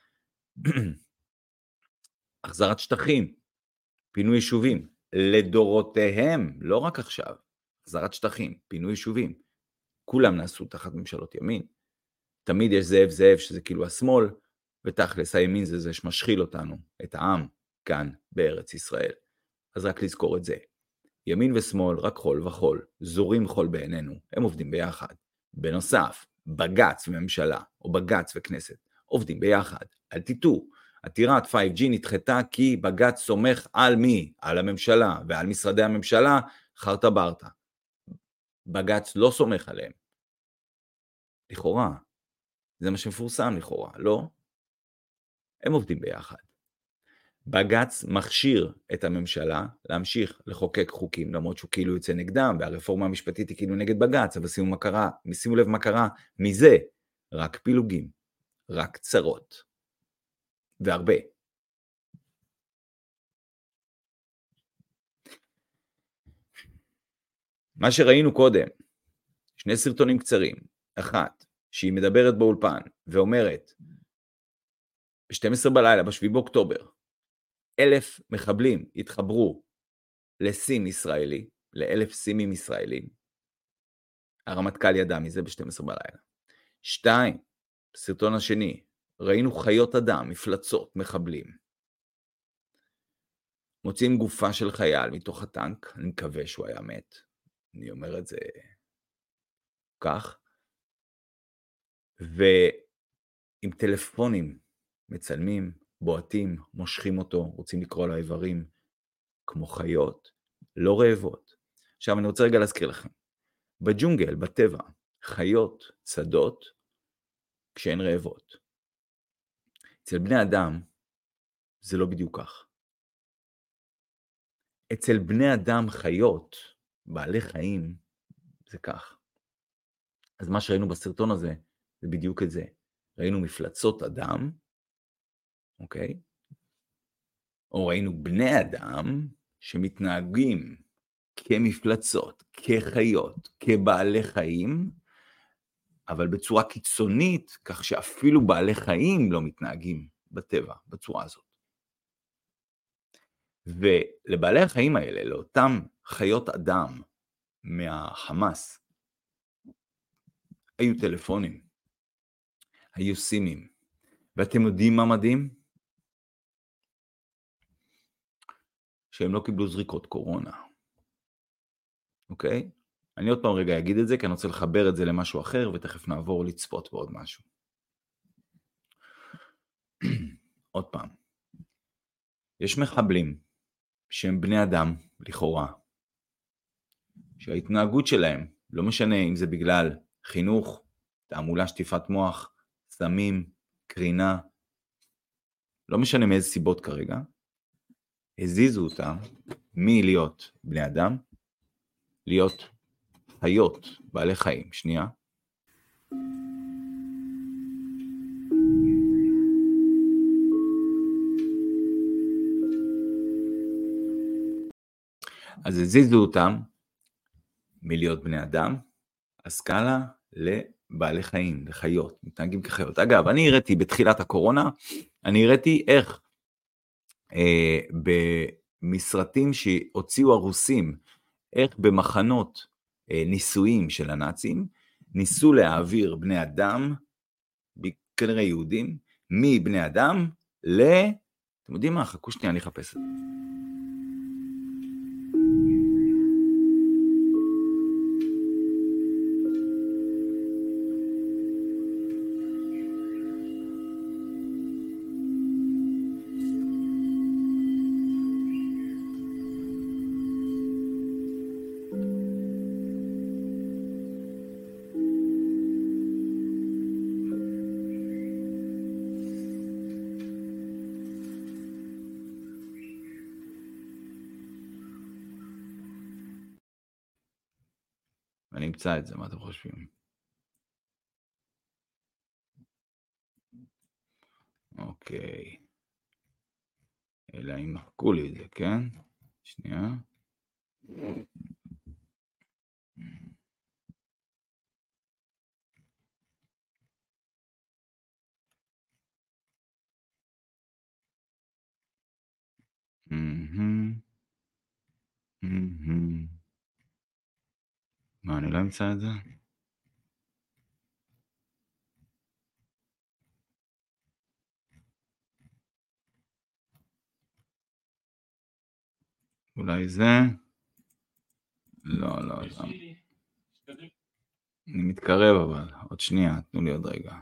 החזרת שטחים, פינוי יישובים, לדורותיהם, לא רק עכשיו, החזרת שטחים, פינוי יישובים, כולם נעשו תחת ממשלות ימין. תמיד יש זאב זאב שזה כאילו השמאל, ותכלס הימין זה שמשחיל אותנו, את העם, כאן בארץ ישראל. אז רק לזכור את זה. ימין ושמאל, רק חול וחול, זורים חול בעינינו, הם עובדים ביחד. בנוסף, בג"ץ וממשלה, או בג"ץ וכנסת, עובדים ביחד. אל תטעו, עתירת 5G נדחתה כי בג"ץ סומך על מי? על הממשלה, ועל משרדי הממשלה, חרטה ברטה. בג"ץ לא סומך עליהם. לכאורה, זה מה שמפורסם לכאורה, לא? הם עובדים ביחד. בג"ץ מכשיר את הממשלה להמשיך לחוקק חוקים, למרות שהוא כאילו יוצא נגדם, והרפורמה המשפטית היא כאילו נגד בג"ץ, אבל שימו לב מה קרה מזה, רק פילוגים, רק צרות, והרבה. מה שראינו קודם, שני סרטונים קצרים, אחת, שהיא מדברת באולפן, ואומרת, ב-12 בלילה, ב-7 באוקטובר, 1,000 מחבלים התחברו לסים ישראלי, ל1,000 סימים ישראלים. הרמטכ"ל ידע מזה ב-12 בלילה. 2, בסרטון השני, ראינו חיות אדם, מפלצות, מחבלים. מוצאים גופה של חייל מתוך הטנק, אני מקווה שהוא היה מת. אני אומר את זה כך. ועם טלפונים מצלמים, בועטים, מושכים אותו, רוצים לקרוא לו איברים, כמו חיות, לא רעבות. עכשיו אני רוצה רגע להזכיר לכם, בג'ונגל, בטבע, חיות צדות כשהן רעבות. אצל בני אדם זה לא בדיוק כך. אצל בני אדם חיות, בעלי חיים, זה כך. אז מה שראינו בסרטון הזה, זה בדיוק את זה. ראינו מפלצות אדם, אוקיי? או ראינו בני אדם שמתנהגים כמפלצות, כחיות, כבעלי חיים, אבל בצורה קיצונית, כך שאפילו בעלי חיים לא מתנהגים בטבע, בצורה הזאת. ולבעלי החיים האלה, לאותם חיות אדם מהחמאס, היו טלפונים, היו סימים, ואתם יודעים מה מדהים? שהם לא קיבלו זריקות קורונה. אוקיי? אני עוד פעם רגע אגיד את זה, כי אני רוצה לחבר את זה למשהו אחר, ותכף נעבור לצפות בעוד משהו. עוד פעם. יש מחבלים שהם בני אדם, לכאורה, שההתנהגות שלהם, לא משנה אם זה בגלל חינוך, תעמולה, שטיפת מוח, סמים, קרינה, לא משנה מאיזה סיבות כרגע, הזיזו אותם מלהיות בני אדם, להיות חיות, בעלי חיים. שנייה. אז הזיזו אותם מלהיות בני אדם, הסקאלה לבעלי חיים, לחיות, מתנהגים כחיות. אגב, אני הראיתי בתחילת הקורונה, אני הראיתי איך במשרתים שהוציאו הרוסים, איך במחנות ניסויים של הנאצים, ניסו להעביר בני אדם, כנראה יהודים, מבני אדם אתם יודעים מה? חכו שנייה, אני אחפש את זה. אני אמצא את זה, מה אתם חושבים? אוקיי. אלא אם מחקו לי את זה, כן? שנייה. מה, אני לא אמצא את זה? אולי זה? לא. אני מתקרב אבל, עוד שנייה, תנו לי עוד רגע.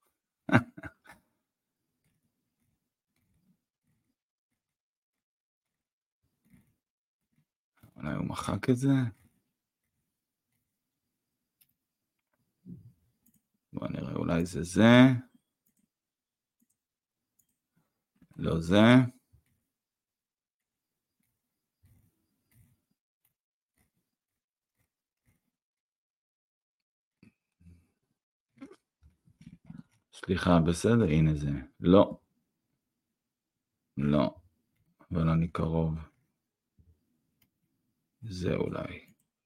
אולי הוא מחק את זה? בוא נראה, אולי זה. לא זה. סליחה, בסדר, הנה זה. לא. אבל אני קרוב. זה אולי.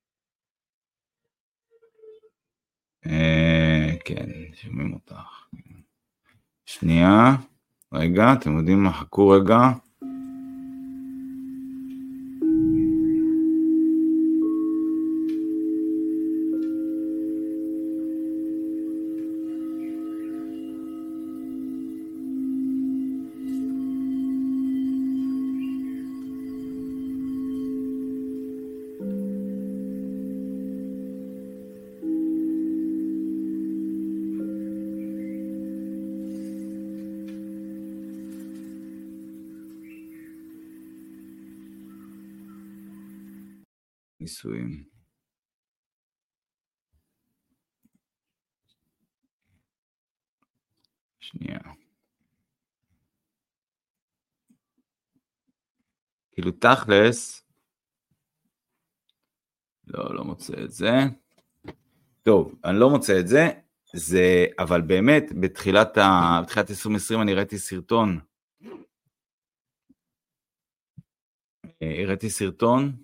כן, שומעים אותך. שנייה. רגע, אתם יודעים מה? חכו רגע. ניסויים. שנייה. כאילו תכלס, לא מוצא את זה. טוב, אני לא מוצא את זה, אבל באמת, בתחילת 2020 אני הראיתי סרטון,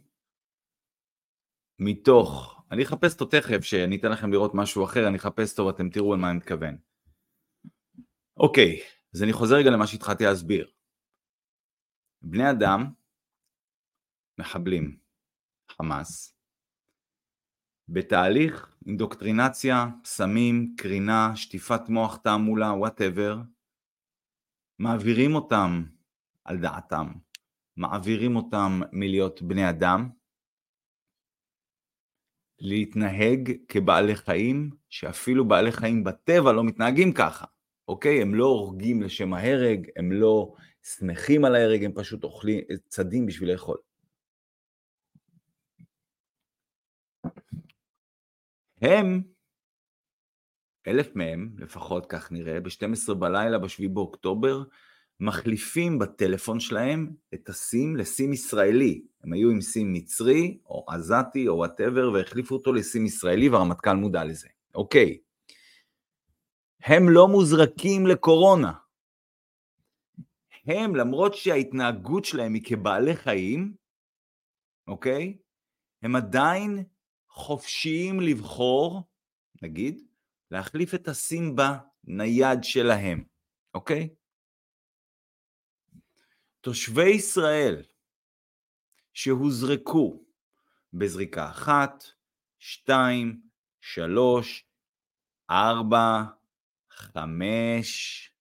מתוך, אני אחפש אותו תכף, שאני אתן לכם לראות משהו אחר, אני אחפש אותו ואתם תראו על מה אני מתכוון. אוקיי, אז אני חוזר רגע למה שהתחלתי להסביר. בני אדם, מחבלים, חמאס, בתהליך אינדוקטרינציה, סמים, קרינה, שטיפת מוח, תעמולה, whatever, מעבירים אותם על דעתם, מעבירים אותם מלהיות בני אדם, להתנהג כבעלי חיים, שאפילו בעלי חיים בטבע לא מתנהגים ככה, אוקיי? הם לא הורגים לשם ההרג, הם לא שמחים על ההרג, הם פשוט אוכלים צדים בשביל לאכול. הם, 1,000 מהם, לפחות כך נראה, ב-12 בלילה, ב7 באוקטובר, מחליפים בטלפון שלהם את הסים לסים ישראלי. הם היו עם סים מצרי, או עזתי, או whatever, והחליפו אותו לסים ישראלי, והרמטכ"ל מודע לזה. אוקיי. הם לא מוזרקים לקורונה. הם, למרות שההתנהגות שלהם היא כבעלי חיים, אוקיי? הם עדיין חופשיים לבחור, נגיד, להחליף את הסים בנייד שלהם. אוקיי? תושבי ישראל שהוזרקו בזריקה 1, 2, 3, 4, 5,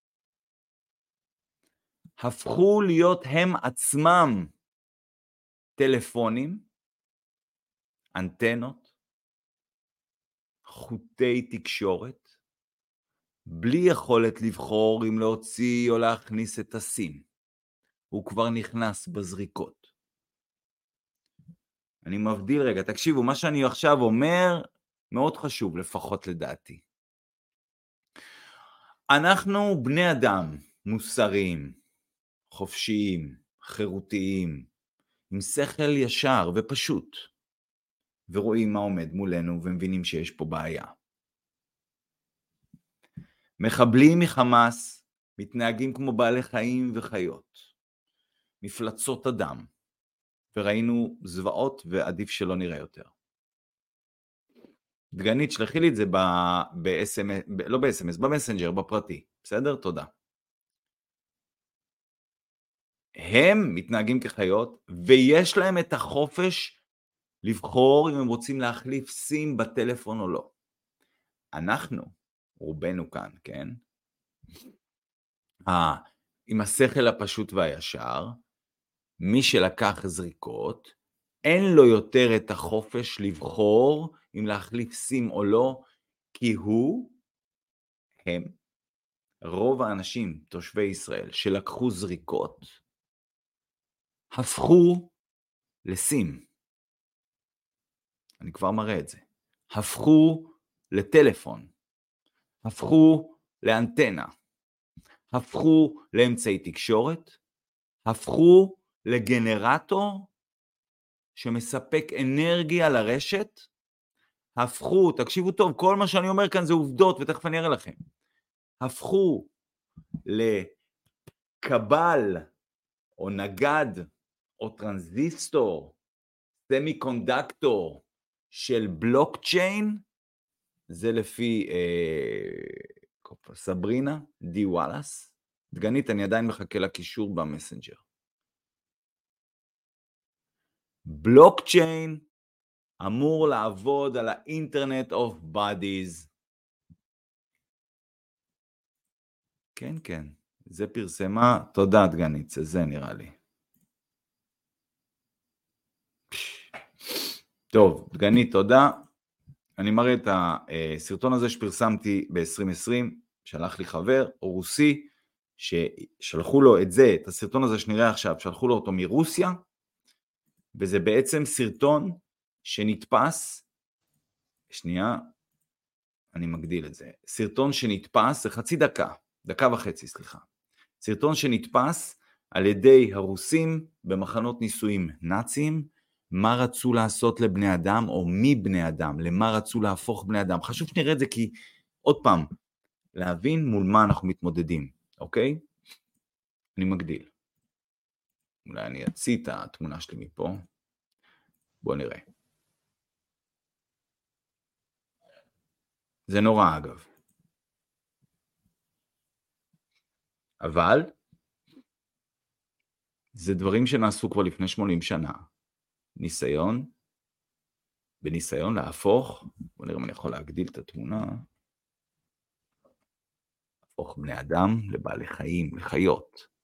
הפכו להיות הם עצמם טלפונים, אנטנות, חוטי תקשורת, בלי יכולת לבחור אם להוציא או להכניס את הסים. הוא כבר נכנס בזריקות. אני מבדיל רגע, תקשיבו, מה שאני עכשיו אומר מאוד חשוב, לפחות לדעתי. אנחנו בני אדם מוסריים, חופשיים, חירותיים, עם שכל ישר ופשוט, ורואים מה עומד מולנו ומבינים שיש פה בעיה. מחבלים מחמאס מתנהגים כמו בעלי חיים וחיות, מפלצות אדם, וראינו זוועות ועדיף שלא נראה יותר. דגנית, שלחי לי את זה לא ב-SMS, במסנג'ר, בפרטי. בסדר? תודה. הם מתנהגים כחיות, ויש להם את החופש לבחור אם הם רוצים להחליף סים בטלפון או לא. אנחנו, רובנו כאן, כן? עם השכל הפשוט והישר, מי שלקח זריקות, אין לו יותר את החופש לבחור אם להחליף סים או לא, כי הם, רוב האנשים, תושבי ישראל, שלקחו זריקות, הפכו לסים. אני כבר מראה את זה. הפכו לטלפון, הפכו לאנטנה, הפכו לאמצעי תקשורת, הפכו לגנרטור שמספק אנרגיה לרשת, הפכו, תקשיבו טוב, כל מה שאני אומר כאן זה עובדות, ותכף אני אראה לכם, הפכו לקבל או נגד או טרנזיסטור, סמי קונדקטור של בלוקצ'יין, זה לפי סברינה די וואלאס. דגנית, אני עדיין מחכה לקישור במסנג'ר. בלוקצ'יין אמור לעבוד על האינטרנט אוף בודיז. כן, כן, זה פרסמה, תודה דגנית, זה נראה לי. טוב, דגנית, תודה. אני מראה את הסרטון הזה שפרסמתי ב-2020, שלח לי חבר, רוסי, ששלחו לו את זה, את הסרטון הזה שנראה עכשיו, שלחו לו אותו מרוסיה, וזה בעצם סרטון שנתפס, שנייה, אני מגדיל את זה, סרטון שנתפס, זה חצי דקה, דקה וחצי, סליחה, סרטון שנתפס על ידי הרוסים במחנות ניסויים נאציים, מה רצו לעשות לבני אדם, או מי בני אדם, למה רצו להפוך בני אדם. חשוב שנראה את זה כי, עוד פעם, להבין מול מה אנחנו מתמודדים, אוקיי? אני מגדיל. אולי אני אציא את התמונה שלי מפה. בואו נראה. זה נורא אגב. אבל, זה דברים שנעשו כבר לפני 80 שנה. בניסיון להפוך, בוא נראה אם אני יכול להגדיל את התמונה, להפוך בני אדם לבעלי חיים, לחיות.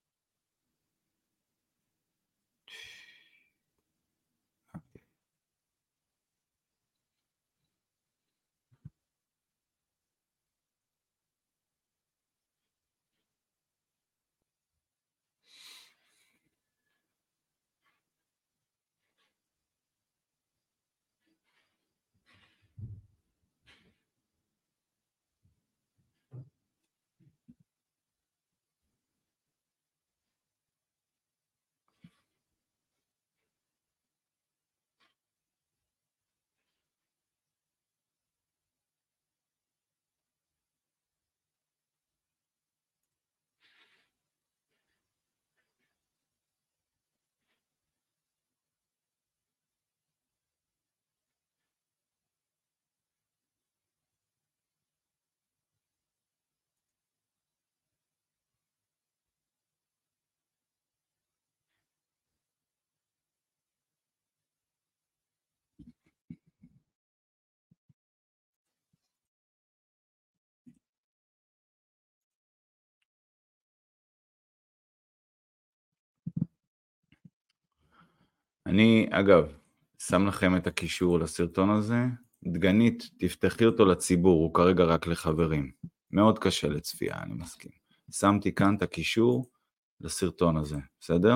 אני, אגב, שם לכם את הקישור לסרטון הזה. דגנית, תפתחי אותו לציבור, הוא כרגע רק לחברים. מאוד קשה לצפייה, אני מסכים. שמתי כאן את הקישור לסרטון הזה, בסדר?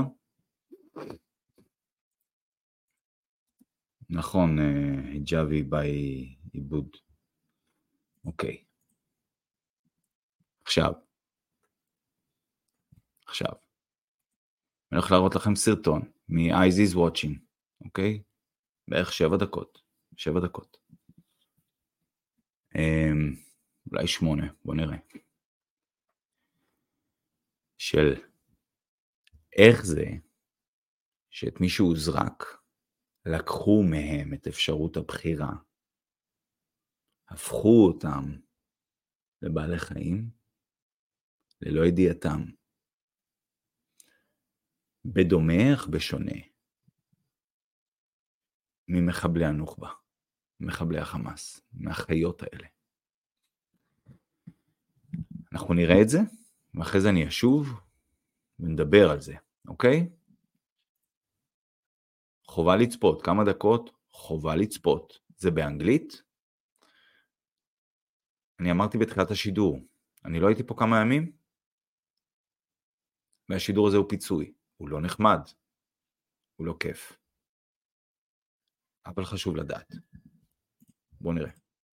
נכון, היג'אבי בעיבוד. אוקיי. עכשיו. אני הולך להראות לכם סרטון מ-Eyes is watching, אוקיי? בערך 7 דקות. אולי 8, בוא נראה. של איך זה שאת מי שהוא זרק, לקחו מהם את אפשרות הבחירה, הפכו אותם לבעלי חיים, ללא ידיעתם. בדומה אך בשונה ממחבלי הנוח'בה, מחבלי החמאס, מהחיות האלה. אנחנו נראה את זה, ואחרי זה אני אשוב ונדבר על זה, אוקיי? חובה לצפות, כמה דקות, חובה לצפות. זה באנגלית? אני אמרתי בתחילת השידור, אני לא הייתי פה כמה ימים, והשידור הזה הוא פיצוי, הוא לא נחמד, הוא לא כיף. אבל חשוב לדעת. בואו נראה.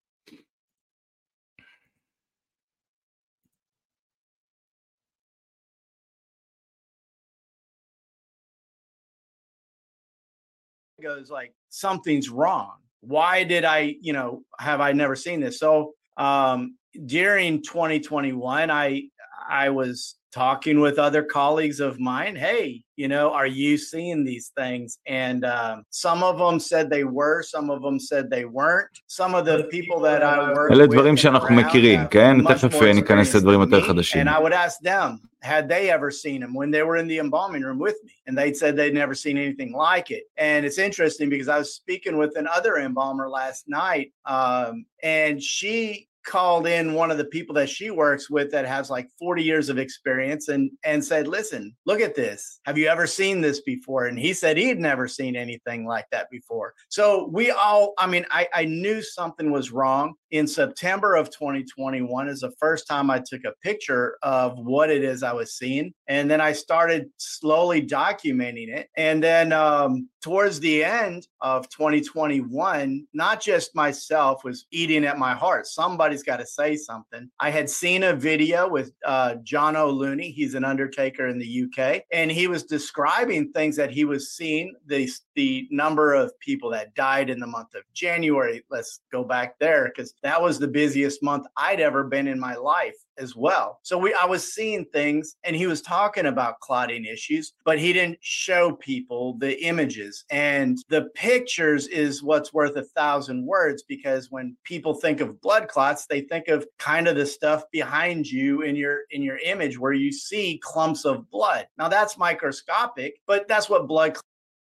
goes like, something's wrong. Why did I, have I never seen this? So during 2021, I was talking with other colleagues of mine. Hey, are you seeing these things? And some of them said they were, some of them said they weren't. Some of the people that I worked אלה דברים שאנחנו מכירים, כן? תכף ניכנס לדברים יותר חדשים. And I would ask them, had they ever seen him when they were in the embalming room with me? And they'd said they'd never seen anything like it. And it's interesting because I was speaking with another embalmer last night, and she called in one of the people that she works with that has like 40 years of experience and said, listen, look at this. Have you ever seen this before? And he said he'd never seen anything like that before. So I knew something was wrong. In September of 2021 is the first time I took a picture of what it is I was seeing. And then I started slowly documenting it. And then towards the end of 2021, not just myself was eating at my heart. Somebody's got to say something. I had seen a video with John O'Looney. He's an undertaker in the UK. And he was describing things that he was seeing, the number of people that died in the month of January. Let's go back there because that was the busiest month I'd ever been in my life as well. So I was seeing things, and he was talking about clotting issues, but he didn't show people the images. And the pictures is what's worth 1,000 words, because when people think of blood clots, they think of kind of the stuff behind you in your image where you see clumps of blood. Now that's microscopic, but that's what blood.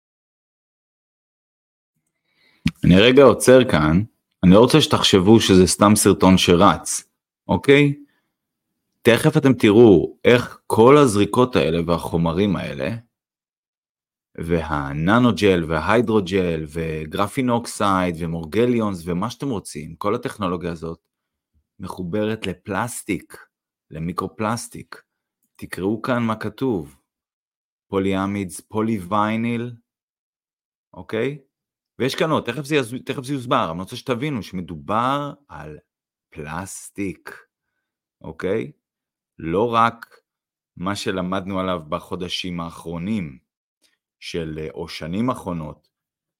אני רגע עוצר כאן, אני לא רוצה שתחשבו שזה סתם סרטון שרץ, אוקיי? תכף אתם תראו איך כל הזריקות האלה והחומרים האלה, והננוג'ל וההידרוג'ל וגרפין אוקסייד ומורגליונס ומה שאתם רוצים, כל הטכנולוגיה הזאת מחוברת לפלסטיק, למיקרופלסטיק. תקראו כאן מה כתוב, פוליאמידס, פוליווייניל, אוקיי? ויש כאן עוד, תכף זה יוסבר, אבל אני רוצה שתבינו שמדובר על פלסטיק, אוקיי? לא רק מה שלמדנו עליו בחודשים האחרונים, או שנים האחרונות,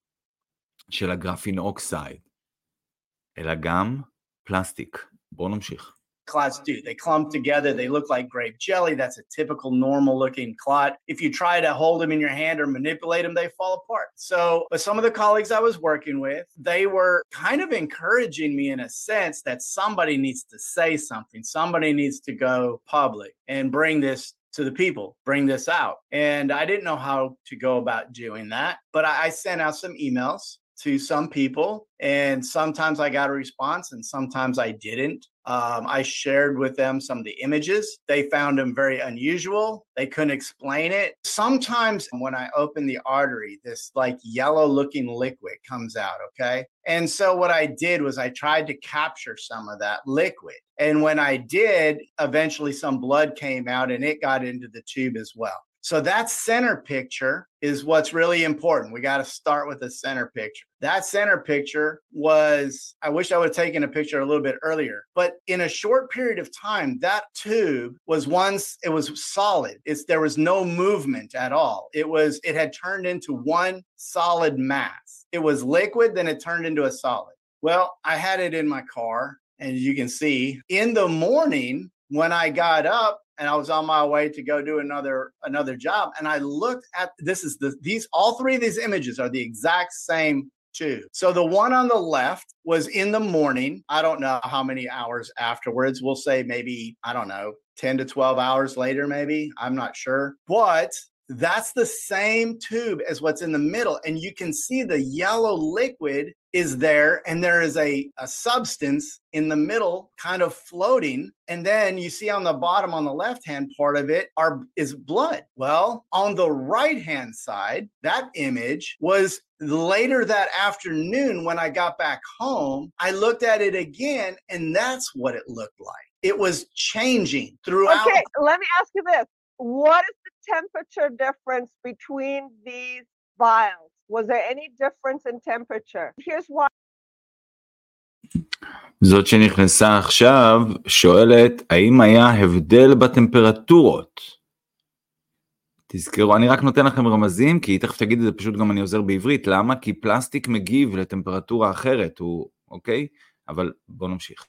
של הגרפין אוקסייד, אלא גם פלסטיק. בואו נמשיך. Clots do. They clump together. They look like grape jelly. That's a typical normal looking clot. If you try to hold them in your hand or manipulate them, they fall apart. But some of the colleagues I was working with, they were kind of encouraging me in a sense that somebody needs to say something. Somebody needs to go public and bring this to the people, bring this out. And I didn't know how to go about doing that, but I sent out some emails to some people, and sometimes I got a response and sometimes I didn't. I shared with them some of the images. They found them very unusual. They couldn't explain it. Sometimes when I open the artery, this like yellow looking liquid comes out, okay? And so what I did was I tried to capture some of that liquid. And when I did, eventually some blood came out and it got into the tube as well. So that center picture is what's really important. We got to start with the center picture. That center picture was, I wish I would have taken a picture a little bit earlier, but in a short period of time, that tube was it was solid. There was no movement at all. It had turned into one solid mass. It was liquid, then it turned into a solid. Well, I had it in my car, and as you can see, in the morning when I got up, and I was on my way to go do another job, and I looked at all three of these images are the exact same tube. So the one on the left was in the morning. I don't know how many hours afterwards. We'll say maybe, I don't know, 10 to 12 hours later, maybe. I'm not sure. But That's the same tube as what's in the middle. And you can see the yellow liquid is there, and there is a substance in the middle kind of floating. And then you see on the bottom, on the left-hand part of it is blood. Well, on the right-hand side, that image was later that afternoon when I got back home. I looked at it again, and that's what it looked like. It was changing throughout. Okay, let me ask you this. What is the temperature difference between these vials? Was there any difference in temperature? Here's why. זאת שנכנסה עכשיו שואלת, האם היה הבדל בטמפרטורות? תזכרו, אני רק נותן לכם רמזים, כי תכף תגיד את זה, פשוט גם אני עוזר בעברית. למה? כי פלסטיק מגיב לטמפרטורה אחרת, אוקיי? אבל בואו נמשיך.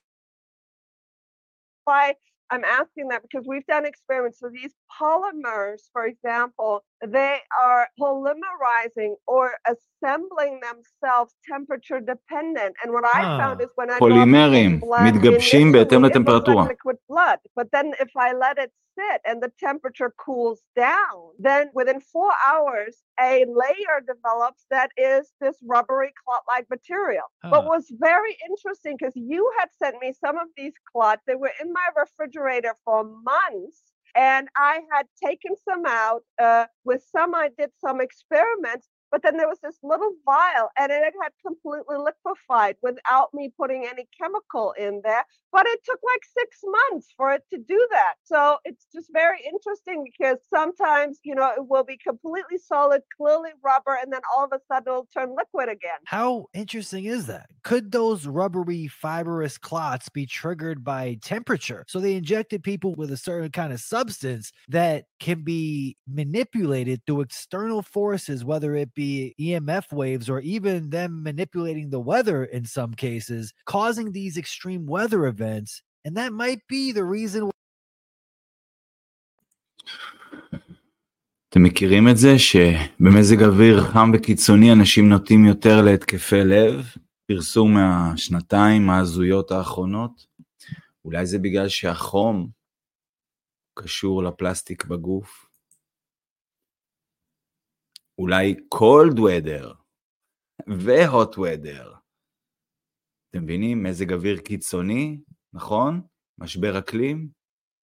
Why I'm asking that, because we've done experiments. So these polymers, for example, they are polymerizing or assembling themselves temperature dependent. And what I found is when I פולימרים מתגבשים בהתאם לטמפרטורה. liquid blood, but then if I let it sit and the temperature cools down, then within 4 hours, a layer develops that is this rubbery clot-like material. But what's very interesting, because you had sent me some of these clots, they were in my refrigerator for months, and I had taken some out. With some, I did some experiments, but then there was this little vial, and it had completely liquefied without me putting any chemical in there. But it took like 6 months for it to do that. So it's just very interesting, because sometimes, you know, it will be completely solid, clearly rubber, and then all of a sudden it'll turn liquid again. How interesting is that? Could those rubbery fibrous clots be triggered by temperature? So they injected people with a certain kind of substance that can be manipulated through external forces, whether it be EMF waves or even them manipulating the weather in some cases, causing these extreme weather events. And that might be the reason. אתם מכירים את זה שבמזג אוויר חם וקיצוני אנשים נוטים יותר להתקפי לב? פרסום מהשנתיים ההזויות האחרונות? אולי זה בגלל שהחום קשור לפלסטיק בגוף? אולי cold weather ו-hot weather. אתם מבינים? מזג אוויר קיצוני, נכון? משבר אקלים.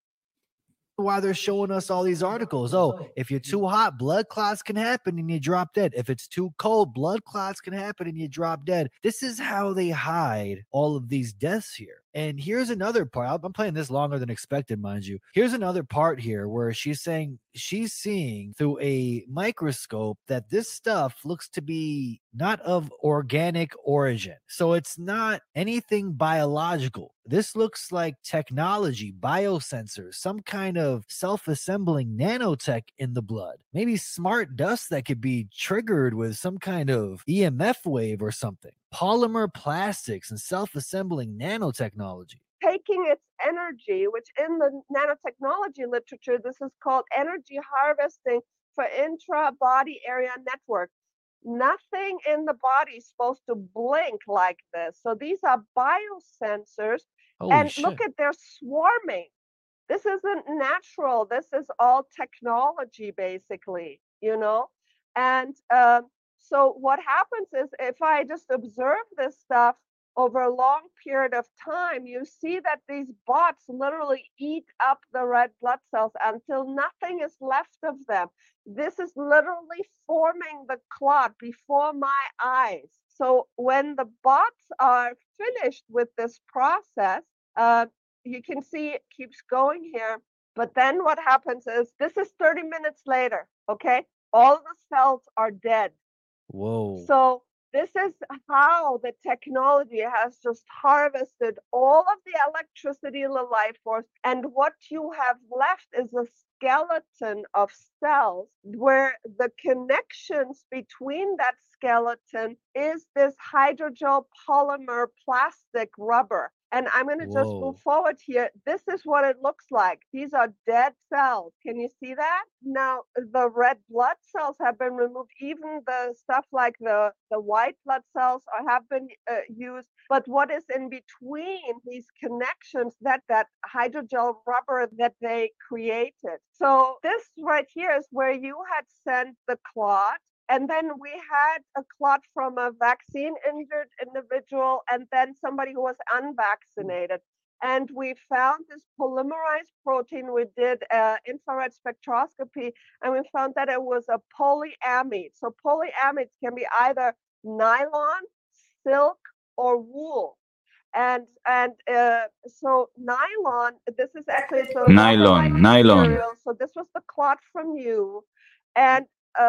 Why they're showing us all these articles. Oh, if you're too hot, blood clots can happen and you drop dead. If it's too cold, blood clots can happen and you drop dead. This is how they hide all of these deaths here. And here's another part. I'm playing this longer than expected, mind you. Here's another part here where she's saying she's seeing through a microscope that this stuff looks to be not of organic origin. So it's not anything biological. This looks like technology, biosensors, some kind of self-assembling nanotech in the blood. Maybe smart dust that could be triggered with some kind of EMF wave or something. Polymer plastics and self-assembling nanotechnology. Taking its energy, which in the nanotechnology literature, this is called energy harvesting for intra-body area network. Nothing in the body is supposed to blink like this. So these are biosensors. Holy shit. Look at, they're swarming. This isn't natural. This is all technology, basically, you know? And so what happens is, if I just observe this stuff over a long period of time, you see that these bots literally eat up the red blood cells until nothing is left of them. This is literally forming the clot before my eyes. So when the bots are finished with this process, you can see it keeps going here. But then what happens is, this is 30 minutes later, okay? All the cells are dead. Whoa. So this is how the technology has just harvested all of the electricity in the life force. And what you have left is a skeleton of cells where the connections between that skeleton is this hydrogel polymer plastic rubber. And I'm going to just move forward here. This is what it looks like. These are dead cells. Can you see that? Now, the red blood cells have been removed. Even the stuff like the white blood cells have been used. But what is in between these connections, that hydrogel rubber that they created. So this right here is where you had sent the clot. And then we had a clot from a vaccine-injured individual and then somebody who was unvaccinated. And we found this polymerized protein. We did infrared spectroscopy, and we found that it was a polyamide. So polyamides can be either nylon, silk, or wool. And so nylon, this is actually nylon. So this was the clot from you. And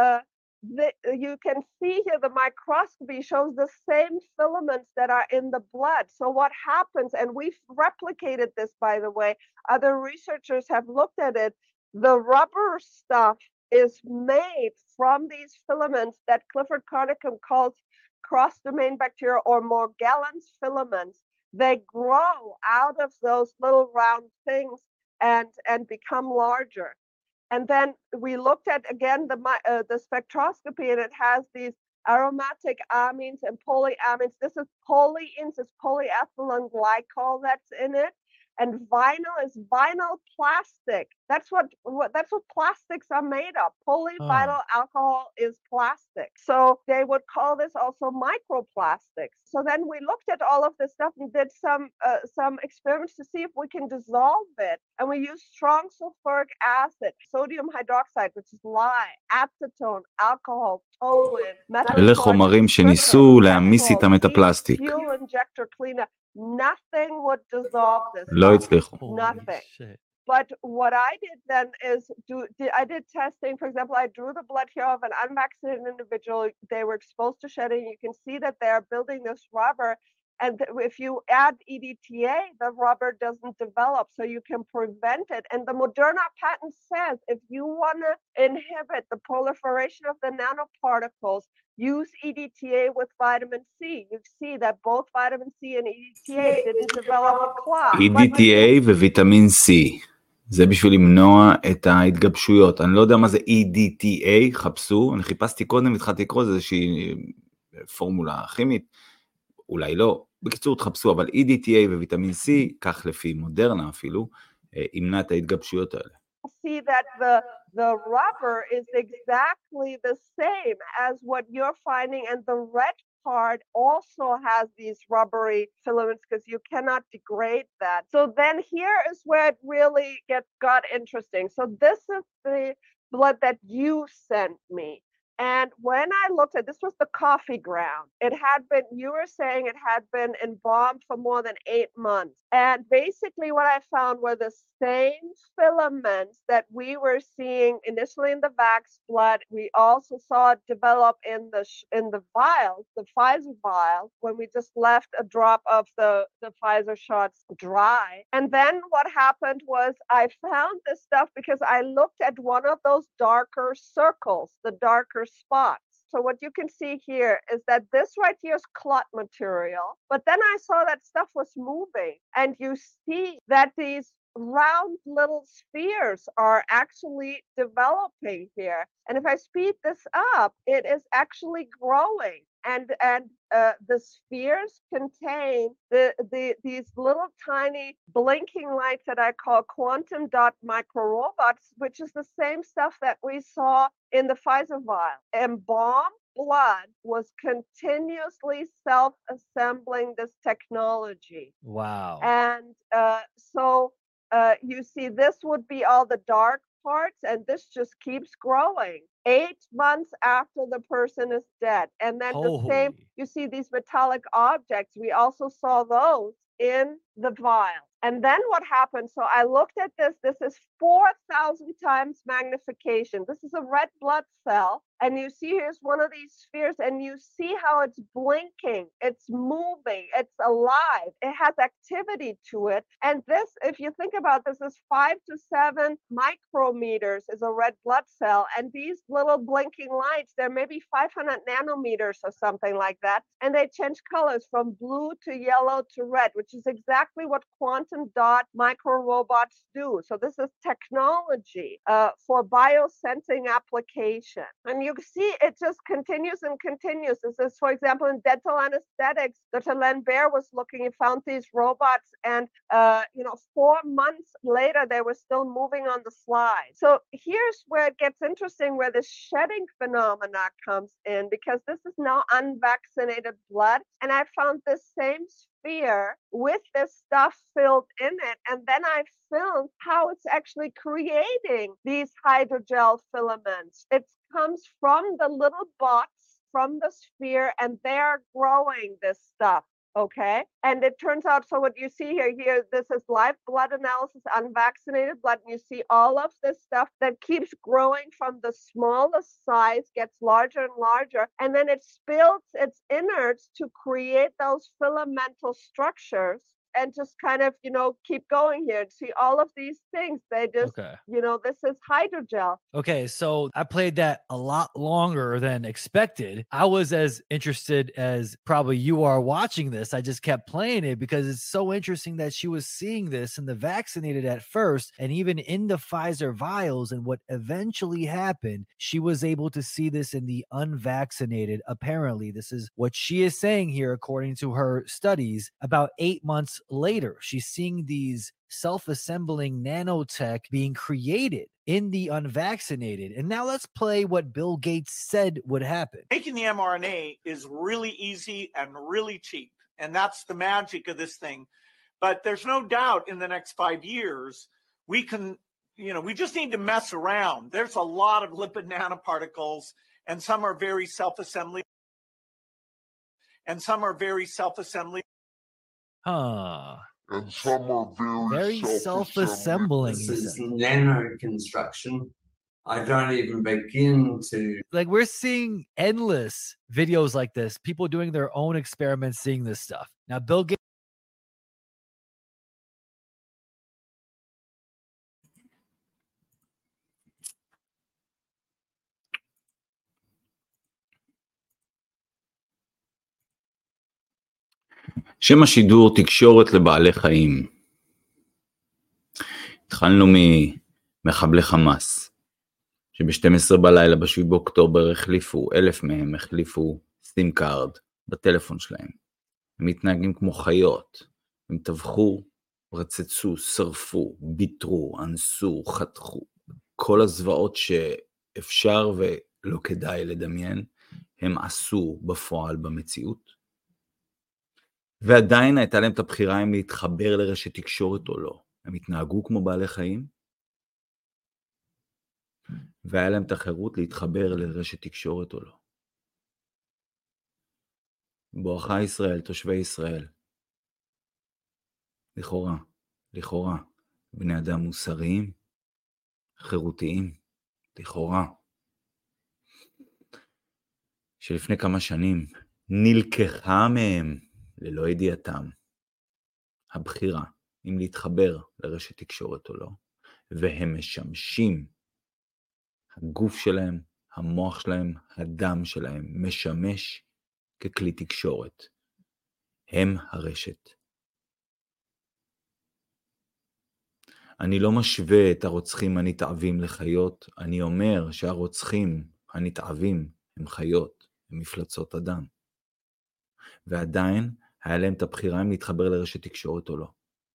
you can see here the microscopy shows the same filaments that are in the blood. So what happens, and we've replicated this, by the way, other researchers have looked at it, the rubber stuff is made from these filaments that Clifford Carnicom calls cross-domain bacteria or Morgellons filaments. They grow out of those little round things and become larger. And then we looked at, again, the spectroscopy, and it has these aromatic amines and polyamines. This is polyenes, it's polyethylene glycol that's in it. And vinyl is vinyl plastic. That's what plastics are made of. Polyvinyl alcohol is plastic. So they would call this also microplastics. So then we looked at all of this stuff and did some experiments to see if we can dissolve it. And we used strong sulfuric acid, sodium hydroxide, which is lye, acetone, alcohol, toluene, אלה חומרים שניסו להמיס איתם את הפלסטיק. fuel injector cleaner. Nothing would dissolve this. לא הצליחו. Nothing. But what I did then is I did testing. For example, I drew the blood here of an unvaccinated individual. They were exposed to shedding. You can see that they are building this rubber. And if you add EDTA, the rubber doesn't develop, so you can prevent it. And the Moderna patent says if you want to inhibit the proliferation of the nanoparticles, use EDTA with vitamin C. You see that both vitamin C and EDTA didn't develop a clot. EDTA וויטמין C. זה בשביל למנוע את ההתגבשויות. אני לא יודע מה זה EDTA, חפשו. אני חיפשתי קודם, התחלתי לקרוא, זה איזושהי פורמולה כימית. אולי לא. בקיצור, תחפשו, אבל EDTA וויטמין C, כך לפי מודרנה אפילו, ימנע את ההתגבשויות האלה. See that the rubber is exactly the same as what you're finding, and the red part also has these rubbery filaments because you cannot degrade that. So then here is where it really got interesting. So this is the blood that you sent me. And when I looked at this was the coffee ground. It had been, you were saying it had been embalmed for more than 8 months. And basically what I found were the same filaments that we were seeing initially in the Vax blood. We also saw it develop in the vials, the Pfizer vials, when we just left a drop of the Pfizer shots dry. And then what happened was I found this stuff because I looked at one of those darker circles, the darker spots. So what you can see here is that this right here is clot material, but then I saw that stuff was moving, and you see that these round little spheres are actually developing here. And if I speed this up, it is actually growing. And the spheres contain these little tiny blinking lights that I call quantum dot microrobots, which is the same stuff that we saw in the Pfizer vial. Embalmed blood was continuously self-assembling this technology. Wow. And so you see, this would be all the dark parts, and this just keeps growing 8 months after the person is dead. And then the same, you see these metallic objects, we also saw those in the vial. And then what happened? So I looked at this. This is 4,000 times magnification. This is a red blood cell. And you see here's one of these spheres, and you see how it's blinking, it's moving, it's alive, it has activity to it. And this, if you think about this, is 5 to 7 micrometers is a red blood cell. And these little blinking lights, they're maybe 500 nanometers or something like that. And they change colors from blue to yellow to red, which is exactly what quantum dot micro robots do. So this is technology for biosensing application. And you see it just continues and continues. This is, for example, in dental anesthetics, Dr. Len Baer was looking, he found these robots, and 4 months later, they were still moving on the slide. So here's where it gets interesting, where the shedding phenomena comes in, because this is now unvaccinated blood. And I found the same sphere with this stuff filled in it. And then I filmed how it's actually creating these hydrogel filaments. It comes from the little bots from the sphere, and they're growing this stuff. Okay. And it turns out, so what you see here, this is live blood analysis, unvaccinated blood. And you see all of this stuff that keeps growing from the smallest size, gets larger and larger. And then it spills its innards to create those filamental structures. And just kind of, keep going here and see all of these things. They just, this is hydrogel. Okay, so I played that a lot longer than expected. I was as interested as probably you are watching this. I just kept playing it because it's so interesting that she was seeing this in the vaccinated at first, and even in the Pfizer vials. And what eventually happened, she was able to see this in the unvaccinated. Apparently, this is what she is saying here, according to her studies. About 8 months later, she's seeing these self-assembling nanotech being created in the unvaccinated. And now let's play what Bill Gates said would happen. Making the mRNA is really easy and really cheap. And that's the magic of this thing. But there's no doubt in the next 5 years, we can, we just need to mess around. There's a lot of lipid nanoparticles, and some are very self-assembly. And some are very self-assembly. And some are very self-assembling. This is nano construction. I don't even begin to... Like, we're seeing endless videos like this, people doing their own experiments, seeing this stuff. Now, Bill Gates... שם השידור תקשורת לבעלי חיים. התחלנו ממחבלי חמאס, שב-12 בלילה ב7 באוקטובר החליפו, 1,000 מהם החליפו סים קארד בטלפון שלהם. הם מתנהגים כמו חיות, הם טבחו, רצצו, שרפו, ביטרו, אנסו, חתכו. כל הזוועות שאפשר ולא כדאי לדמיין, הם עשו בפועל במציאות. ועדיין הייתה להם את הבחירה אם להתחבר לרשת תקשורת או לא. הם התנהגו כמו בעלי חיים, והיה להם את החירות להתחבר לרשת תקשורת או לא. בואכה ישראל, תושבי ישראל, לכאורה, בני אדם מוסריים, חירותיים, לכאורה, שלפני כמה שנים נלקחה מהם ללא ידיעתם הבחירה אם להתחבר לרשת תקשורת או לא, והם משמשים, הגוף שלהם, המוח שלהם, הדם שלהם משמש ככלי תקשורת. הם הרשת. אני לא משווה את הרוצחים הנתעבים לחיות, אני אומר שהרוצחים הנתעבים הם חיות, הם מפלצות אדם. ועדיין היה להם את הבחירה אם להתחבר לרשת תקשורת או לא.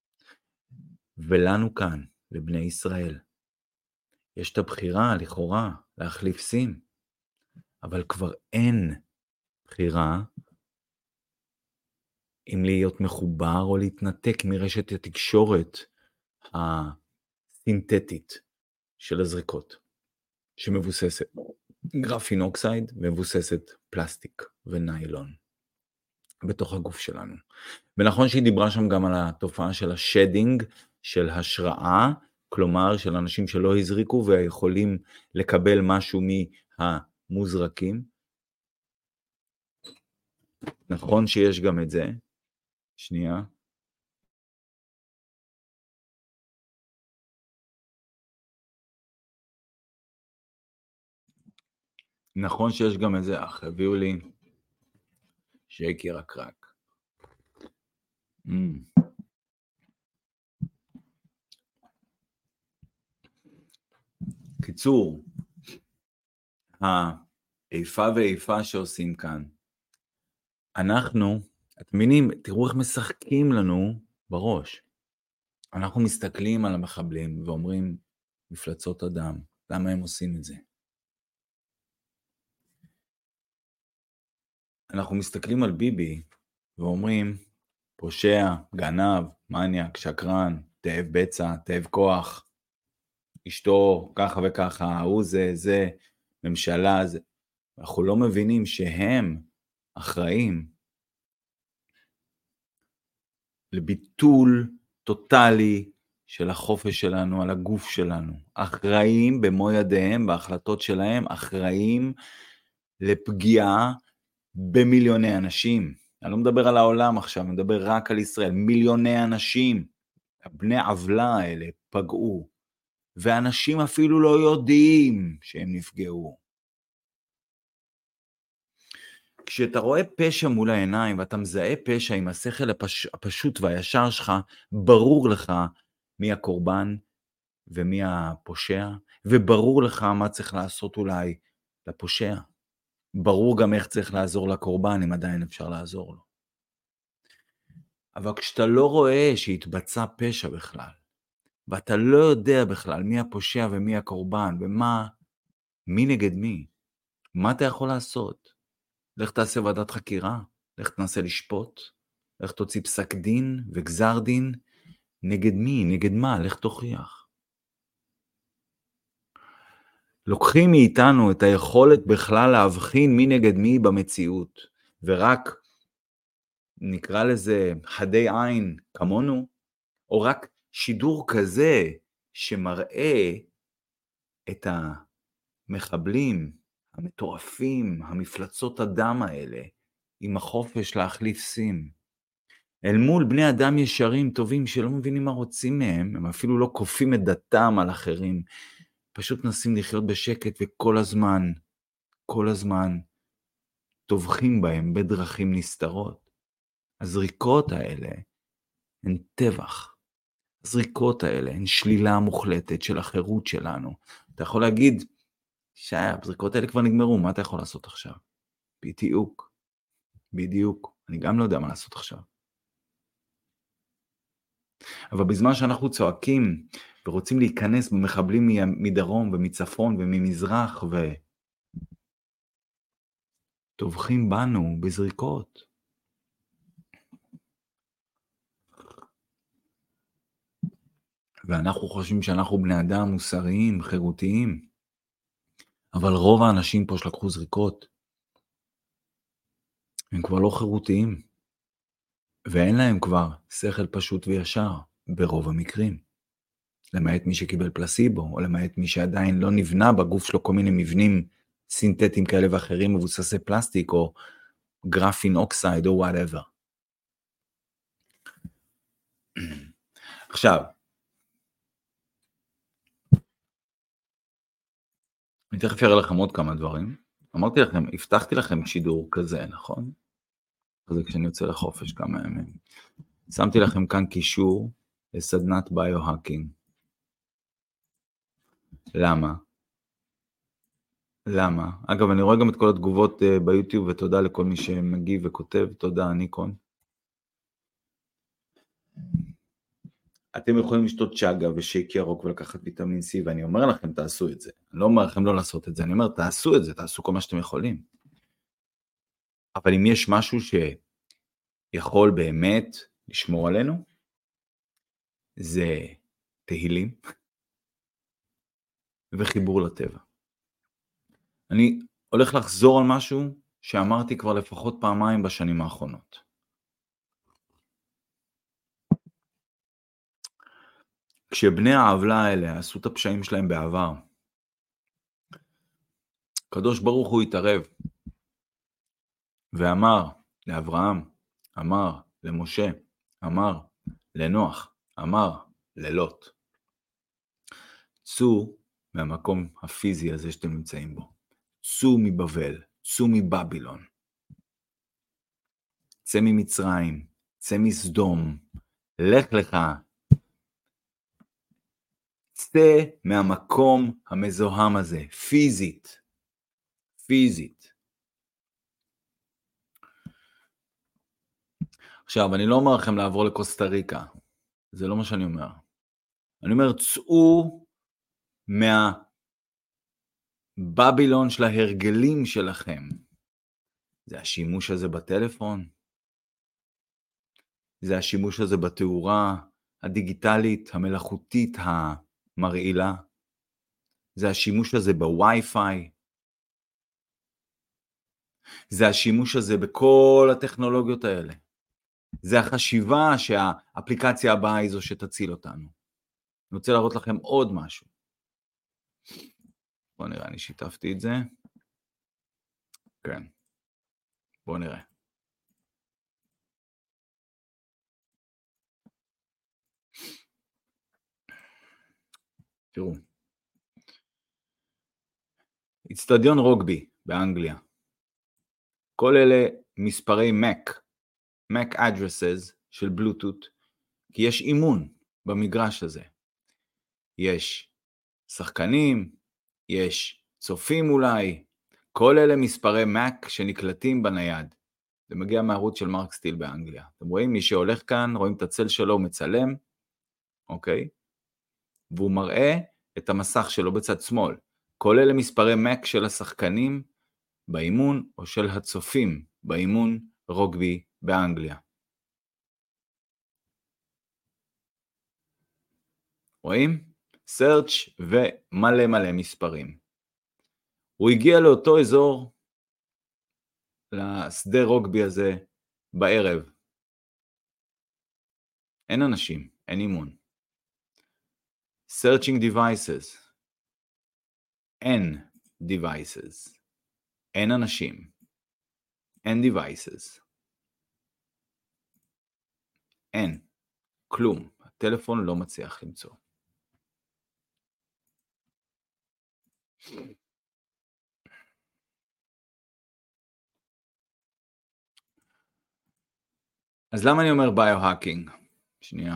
ולנו כאן, לבני ישראל, יש את הבחירה לכאורה להחליף סים, אבל כבר אין בחירה אם להיות מחובר או להתנתק מרשת התקשורת הסינתטית של הזריקות, שמבוססת גרפין אוקסייד ומבוססת פלסטיק וניילון. בתוך הגוף שלנו. ונכון שהיא דיברה שם גם על התופעה של השדינג, של השראה, כלומר של אנשים שלא הזריקו ויכולים לקבל משהו מהמוזרקים. נכון שיש גם את זה. שנייה. נכון שיש גם את זה, הביאו לי שייקי רקרק. קיצור, האיפה ואיפה שעושים כאן, אנחנו, אתם מבינים, תראו איך משחקים לנו בראש. אנחנו מסתכלים על המחבלים ואומרים, מפלצות אדם, למה הם עושים את זה? אנחנו מסתכלים על ביבי ואומרים, פושע, גנב, מניאק, שקרן, תאב בצע, תאב כוח, אשתו ככה וככה, הוא זה, ממשלה זה. אנחנו לא מבינים שהם אחראים לביטול טוטלי של החופש שלנו על הגוף שלנו. אחראים במו ידיהם, בהחלטות שלהם, אחראים לפגיעה במיליוני אנשים. אני לא מדבר על העולם עכשיו, אני מדבר רק על ישראל. מיליוני אנשים, בני עוולה האלה פגעו, ואנשים אפילו לא יודעים שהם נפגעו. כשאתה רואה פשע מול העיניים, ואתה מזהה פשע עם השכל הפשוט והישר שלך, ברור לך מי הקורבן ומי הפושע, וברור לך מה צריך לעשות אולי לפושע. ברור גם איך צריך לעזור לקורבן, אם עדיין אפשר לעזור לו. אבל כשאתה לא רואה שהתבצע פשע בכלל, ואתה לא יודע בכלל מי הפושע ומי הקורבן, מי נגד מי, מה אתה יכול לעשות? לך תעשה ועדת חקירה, לך תנסה לשפוט, לך תוציא פסק דין וגזר דין, נגד מי, נגד מה, לך תוכיח. לוקחים מאיתנו את היכולת בכלל להבחין מי נגד מי במציאות, ורק נקרא לזה חדי עין כמונו, או רק שידור כזה שמראה את המחבלים, המטורפים, המפלצות הדם האלה, עם החופש להחליף סים. אל מול בני אדם ישרים טובים שלא מבינים מה רוצים מהם, הם אפילו לא כופים את דתם על אחרים, פשוט נסים לחיות בשקט וכל הזמן טובחים בהם בדרכים נסתרות. הזריקות האלה הן טבח. הזריקות האלה הן שלילה מוחלטת של החירות שלנו. אתה יכול להגיד, הזריקות האלה כבר נגמרו, מה אתה יכול לעשות עכשיו? בדיוק. אני גם לא יודע מה לעשות עכשיו. אבל בזמן שאנחנו צועקים ורוצים להיכנס במחבלים מדרום ומצפון וממזרח וטובחים בנו בזריקות. ואנחנו חושבים שאנחנו בני אדם מוסריים, חירותיים. אבל רוב האנשים פה שלקחו זריקות, הם כבר לא חירותיים. ואין להם כבר שכל פשוט וישר ברוב המקרים. למעט מי שקיבל פלסיבו, או למעט מי שעדיין לא נבנה בגוף שלו כל מיני מבנים סינתטיים כאלה ואחרים, מבוססי פלסטיק, או גרפין אוקסייד, או whatever. עכשיו, אני תכף אראה לכם עוד כמה דברים. אמרתי לכם, הבטחתי לכם שידור כזה, נכון? זה כשאני יוצא לחופש כמה ימים. שמתי לכם כאן קישור לסדנת ביו-האקינג. למה? אגב, אני רואה גם את כל התגובות ביוטיוב, ותודה לכל מי שמגיב וכותב. תודה, ניקון. אתם יכולים לשתות צ'אגה ושייק ירוק ולקחת ויטמין C, ואני אומר לכם, תעשו את זה. אני לא אומר לכם לא לעשות את זה, אני אומר, תעשו את זה, תעשו כל מה שאתם יכולים. אבל אם יש משהו שיכול באמת לשמור עלינו, זה תהילים וחיבור לטבע. אני הולך לחזור על משהו שאמרתי כבר לפחות פעמיים בשנים האחרונות. כשבני העוולה האלה עשו את הפשעים שלהם בעבר, הקדוש ברוך הוא התערב, ואמר לאברהם, אמר למשה, אמר לנוח, אמר ללוט, צאו מהמקום הפיזי הזה שאתם נמצאים בו, צאו מבבל, צאו מבבילון, צא ממצרים, צא מסדום, לך לך, צא מהמקום המזוהם הזה, פיזית, פיזית. עכשיו, אני לא אומר לכם לעבור לקוסטה ריקה, זה לא מה שאני אומר. אני אומר, צאו מהבבילון של ההרגלים שלכם. זה השימוש הזה בטלפון, זה השימוש הזה בתאורה הדיגיטלית, המלאכותית, המרעילה, זה השימוש הזה בווי-פיי, זה השימוש הזה בכל הטכנולוגיות האלה. זה החשיבה שהאפליקציה הבאה היא זו שתציל אותנו. אני רוצה להראות לכם עוד משהו. בואו נראה, אני שיתפתי את זה. כן. בואו נראה. תראו. אצטדיון רוגבי באנגליה. כל אלה מספרי Mac addresses של בלוטות, כי יש אימון במגרש הזה. יש שחקנים, יש צופים אולי, כל אלה מספרי Mac שנקלטים בנייד. זה מגיע מהערוץ של מרק סטיל באנגליה. אתם רואים מי שהולך כאן, רואים את הצל שלו, הוא מצלם, אוקיי? והוא מראה את המסך שלו בצד שמאל. כל אלה מספרי Mac של השחקנים באימון, או של הצופים באימון רוגבי באנגליה. רואים? search ומלא מלא מספרים. הוא הגיע לאותו אזור, לשדה רוגבי הזה בערב. אין אנשים, אין אימון. searching devices. אין devices. אין אנשים. אין devices. אין. כלום. הטלפון לא מצליח למצוא. אז למה אני אומר ביו-האקינג? שנייה.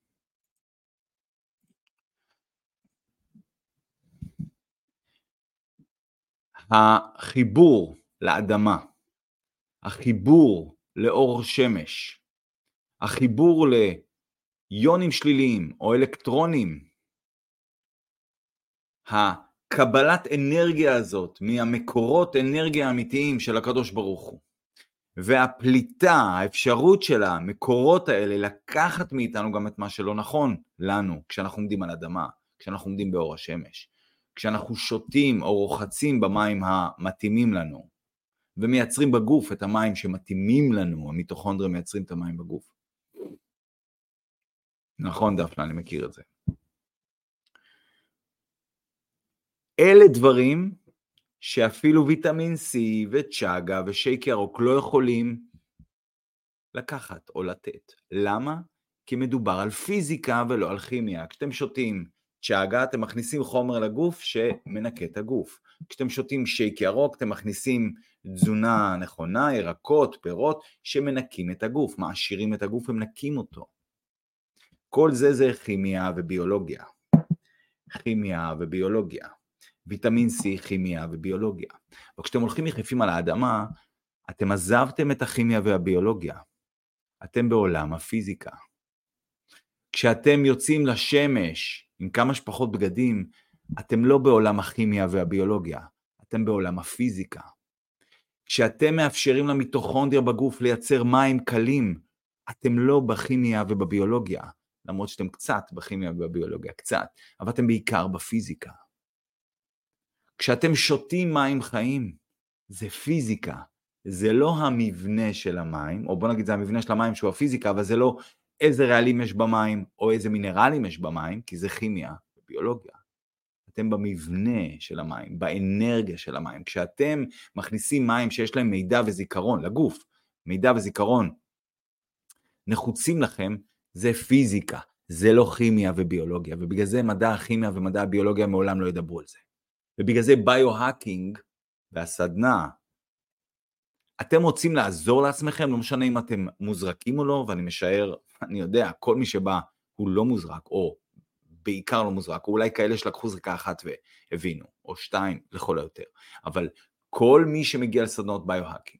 החיבור לאדמה, החיבור לאור שמש, החיבור ליונים שליליים או אלקטרונים, הקבלת אנרגיה הזאת מהמקורות אנרגיה אמיתיים של הקדוש ברוך הוא, והפליטה, האפשרות של המקורות האלה לקחת מאיתנו גם את מה שלא נכון לנו, כשאנחנו עומדים על אדמה, כשאנחנו עומדים באור השמש, כשאנחנו שותים או רוחצים במים המתאימים לנו, ומייצרים בגוף את המים שמתאימים לנו, המיטוכונדריה מייצרים את המים בגוף. נכון דפנה, אני מכיר את זה. אלה דברים שאפילו ויטמין C וצ'אגה ושייק ירוק לא יכולים לקחת או לתת. למה? כי מדובר על פיזיקה ולא על כימיה. כשאתם שותים צ'אגה, אתם מכניסים חומר לגוף שמנקה את הגוף. כשאתם שותים שייק ירוק, אתם מכניסים תזונה נכונה, ירקות, פירות, שמנקים את הגוף, מעשירים את הגוף ומנקים אותו. כל זה כימיה וביולוגיה. כימיה וביולוגיה. ויטמין C, כימיה וביולוגיה. וכשאתם הולכים יחפים על האדמה, אתם עזבתם את הכימיה והביולוגיה. אתם בעולם הפיזיקה. כשאתם יוצאים לשמש עם כמה שפחות בגדים, אתם לא בעולם הכימיה והביולוגיה, אתם בעולם הפיזיקה. כשאתם מאפשרים למיטוכונדריה בגוף לייצר מים קלים, אתם לא בכימיה ובביולוגיה, למרות שאתם קצת בכימיה ובביולוגיה, קצת, אבל אתם בעיקר בפיזיקה. כשאתם שותים מים חיים, זה פיזיקה, זה לא המבנה של המים, או בוא נגיד זה המבנה של המים שהוא הפיזיקה, אבל זה לא איזה רעלים יש במים, או איזה מינרלים יש במים, כי זה כימיה וביולוגיה. אתם במבנה של המים, באנרגיה של המים. כשאתם מכניסים מים שיש להם מידע וזיכרון, לגוף, מידע וזיכרון נחוצים לכם, זה פיזיקה, זה לא כימיה וביולוגיה, ובגלל זה מדע הכימיה ומדע הביולוגיה מעולם לא ידברו על זה. ובגלל זה ביו-האקינג והסדנה, אתם רוצים לעזור לעצמכם, לא משנה אם אתם מוזרקים או לא, ואני משער, אני יודע, כל מי שבא הוא לא מוזרק, או בעיקר לא מוזרק, או אולי כאלה שלקחו זריקה אחת והבינו, או 2 לכל היותר. אבל כל מי שמגיע לסדנות ביו-האקינג,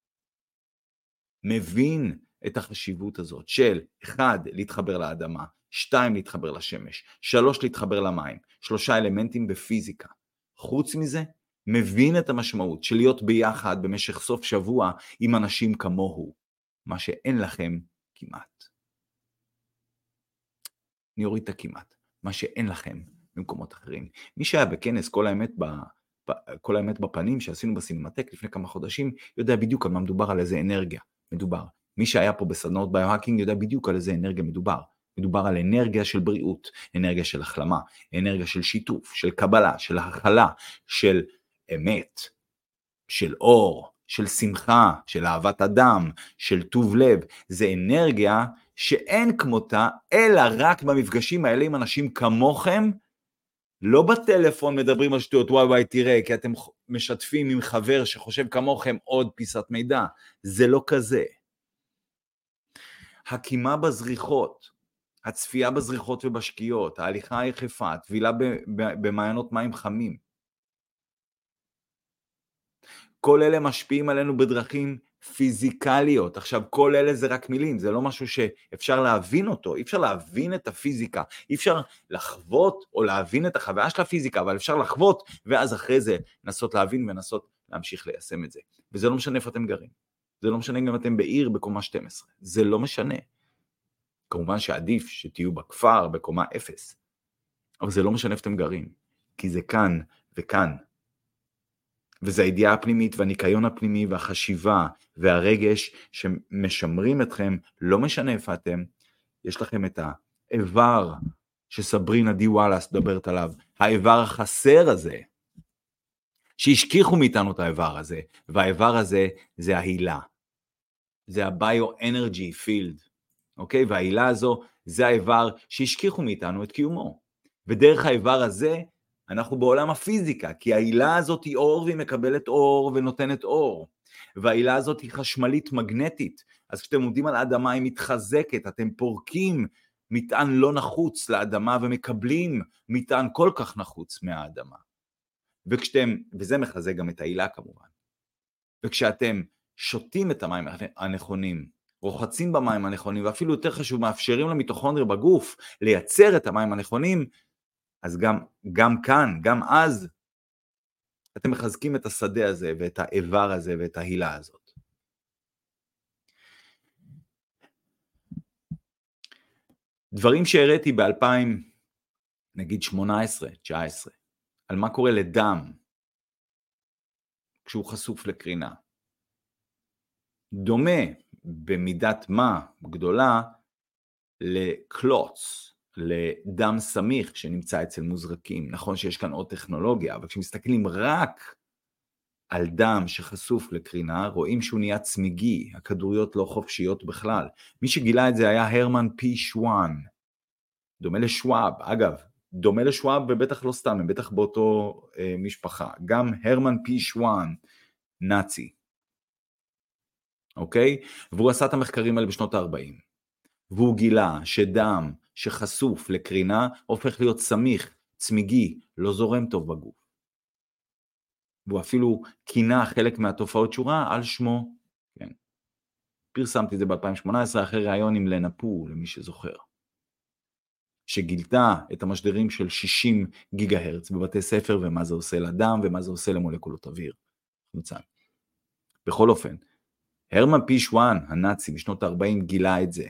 מבין את החשיבות הזאת של 1, להתחבר לאדמה, 2, להתחבר לשמש, 3, להתחבר למים, 3 אלמנטים בפיזיקה. חוץ מזה, מבין את המשמעות של להיות ביחד במשך סוף שבוע עם אנשים כמוהו, מה שאין לכם כמעט. אני אוריד את הכמעט, מה שאין לכם במקומות אחרים. מי שהיה בכנס כל האמת בפנים שעשינו בסינמטק לפני כמה חודשים, יודע בדיוק על מה מדובר, על איזה אנרגיה מדובר. מי שהיה פה בסדנות ביו-האקינג יודע בדיוק על איזה אנרגיה מדובר. מדובר על אנרגיה של בריאות, אנרגיה של החלמה, אנרגיה של שיתוף, של קבלה, של הכלה, של אמת, של אור, של שמחה, של אהבת אדם, של טוב לב. זה אנרגיה שאין כמותה, אלא רק במפגשים האלה עם אנשים כמוכם, לא בטלפון מדברים על שטויות, וואי תראה, כי אתם משתפים עם חבר שחושב כמוכם עוד פיסת מידע. זה לא כזה. הקימה בזריחות, הצפייה בזריחות ובשקיעות, ההליכה היחפה, טבילה במעיינות מים חמים. כל אלה משפיעים עלינו בדרכים פיזיקליות. עכשיו, כל אלה זה רק מילים, זה לא משהו שאפשר להבין אותו, אי אפשר להבין את הפיזיקה, אי אפשר לחוות או להבין את החוויה של הפיזיקה, אבל אפשר לחוות, ואז אחרי זה נסות להבין ונסות להמשיך ליישם את זה. וזה לא משנה איפה אתם גרים. זה לא משנה אם אתם בעיר בקומה 12. זה לא משנה. כמובן שעדיף שתהיו בכפר בקומה 0. אבל זה לא משנה איפה אתם גרים. כי זה כאן וכאן. וזה הידיעה הפנימית והניקיון הפנימי והחשיבה והרגש שמשמרים אתכם, לא משנה איפה אתם. יש לכם את האיבר שסברינה די וואלאס מדברת עליו. האיבר החסר הזה. שהשכיחו מאיתנו את האיבר הזה. והאיבר הזה זה ההילה. זה הביו-אנרגי פילד. אוקיי? וההילה הזו זה האיבר שהשכיחו מאיתנו את קיומו. ודרך האיבר הזה אנחנו בעולם הפיזיקה, כי ההילה הזאת היא אור והיא מקבלת אור ונותנת אור. וההילה הזאת היא חשמלית מגנטית. אז כשאתם עומדים על האדמה היא מתחזקת, אתם פורקים מטען לא נחוץ לאדמה ומקבלים מטען כל כך נחוץ מהאדמה. וזה מחזק גם את ההילה כמובן. וכשאתם שותים את המים הנכונים, רוחצים במים הנכונים, ואפילו יותר חשוב, מאפשרים למיטוכונדריה בגוף לייצר את המים הנכונים, אז גם כאן, גם אז, אתם מחזקים את השדה הזה, ואת האיבר הזה, ואת ההילה הזאת. דברים שהראיתי נגיד 18, 19, על מה קורה לדם, כשהוא חשוף לקרינה. דומה במידת מה גדולה לקלוץ, לדם סמיך שנמצא אצל מוזרקים. נכון שיש כאן עוד טכנולוגיה, אבל כשמסתכלים רק על דם שחשוף לקרינה, רואים שהוא נהיה צמיגי, הכדוריות לא חופשיות בכלל. מי שגילה את זה היה הרמן פי שוואן, דומה לשוואב, אגב, דומה לשוואב ובטח לא סתם, הם בטח באותו משפחה. גם הרמן פי שוואן, נאצי. אוקיי? והוא עשה את המחקרים האלה בשנות ה-40. והוא גילה שדם שחשוף לקרינה הופך להיות סמיך, צמיגי, לא זורם טוב בגוף. והוא אפילו כינה חלק מהתופעות שורה על שמו. כן. פרסמתי את זה ב-2018 אחרי ראיון עם לנה פו, למי שזוכר. שגילתה את המשדרים של 60 גיגה הרץ בבתי ספר, ומה זה עושה לדם, ומה זה עושה למולקולות אוויר. חמצן. בכל אופן, הרמן פי שוואן, הנאצי, בשנות ה-40 גילה את זה.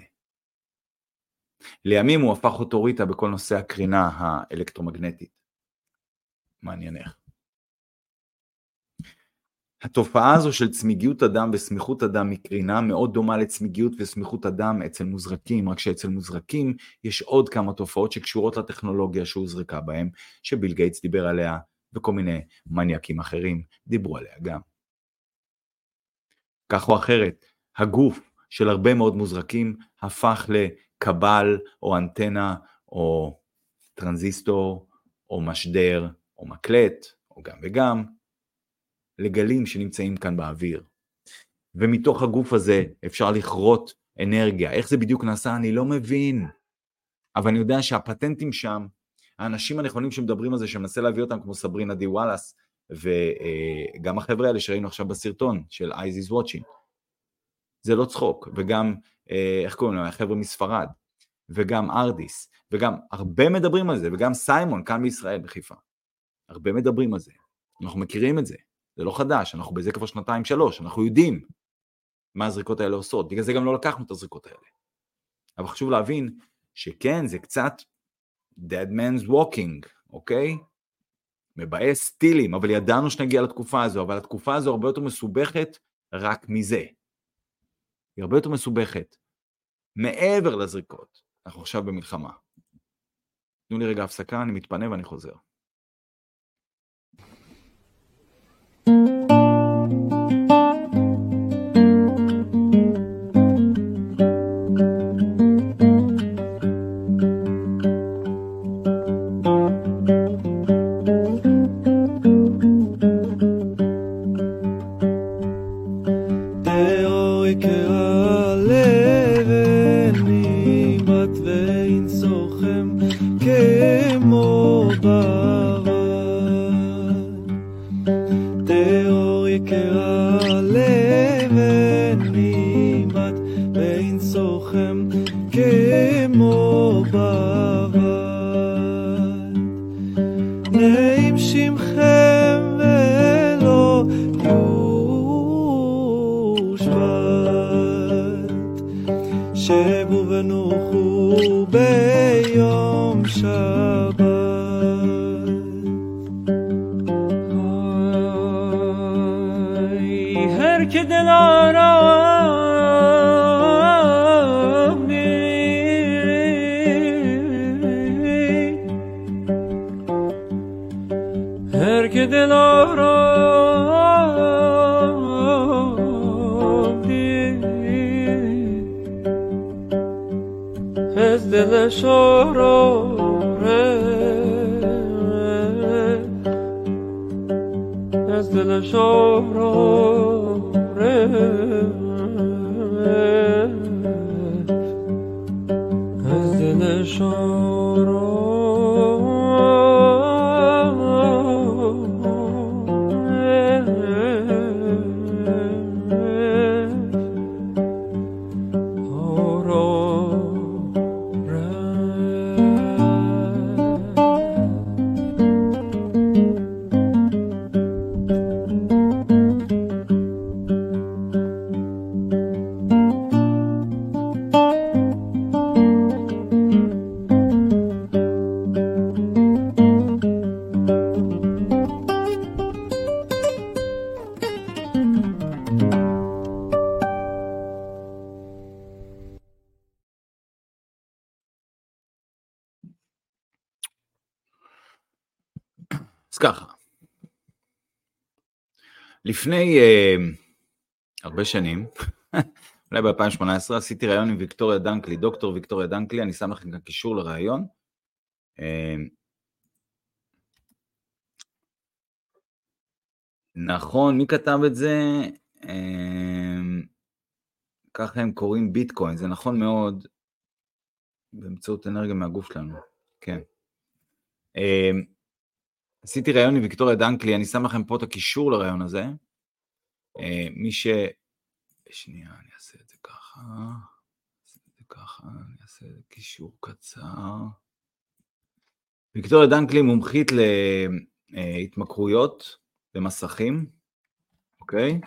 לימים הוא הפך אוטוריטה בכל נושא הקרינה האלקטרומגנטית. מעניין איך. התופעה הזו של צמיגיות הדם וסמיכות הדם מקרינה מאוד דומה לצמיגיות וסמיכות הדם אצל מוזרקים, רק שאצל מוזרקים יש עוד כמה תופעות שקשורות לטכנולוגיה שהוזרקה בהם, שביל גייטס דיבר עליה, וכל מיני מניאקים אחרים דיברו עליה גם. כך או אחרת, הגוף של הרבה מאוד מוזרקים הפך לקבל או אנטנה או טרנזיסטור או משדר או מקלט או גם וגם, לגלים שנמצאים כאן באוויר. ומתוך הגוף הזה אפשר לכרות אנרגיה. איך זה בדיוק נעשה? אני לא מבין. אבל אני יודע שהפטנטים שם, האנשים הנכונים שמדברים על זה, שמנסה להביא אותם כמו סברינה די וואלאס, וגם החבר'ה האלה שראינו עכשיו בסרטון של Eyes is Watching, זה לא צחוק. וגם, איך קוראים להם? החבר'ה מספרד, וגם ארדיס, וגם הרבה מדברים על זה, וגם סיימון כאן בישראל בחיפה. הרבה מדברים על זה. אנחנו מכירים את זה. זה לא חדש, אנחנו בזה כבר 2-3, אנחנו יודעים מה הזריקות האלה עושות, בגלל זה גם לא לקחנו את הזריקות האלה. אבל חשוב להבין שכן, זה קצת dead man's walking, אוקיי? מבאס סטילים, אבל ידענו שנגיע לתקופה הזו, אבל התקופה הזו הרבה יותר מסובכת רק מזה. היא הרבה יותר מסובכת. מעבר לזריקות, אנחנו עכשיו במלחמה. תנו לי רגע הפסקה, אני מתפנה ואני חוזר. ככה, לפני הרבה שנים, אולי ב-2018, עשיתי ראיון עם ויקטוריה דנקלי, דוקטור ויקטוריה דנקלי, אני שם לכם כאן קישור לראיון. נכון, מי כתב את זה? ככה הם קוראים ביטקוין, זה נכון מאוד, באמצעות אנרגיה מהגוף שלנו, כן. עשיתי ראיון עם ויקטוריה דנקלי, אני שם לכם פה את הקישור לראיון הזה. מי ש... שנייה, אני אעשה את זה ככה. אני אעשה את זה קישור קצר. ויקטוריה דנקלי מומחית להתמכרויות במסכים, אוקיי?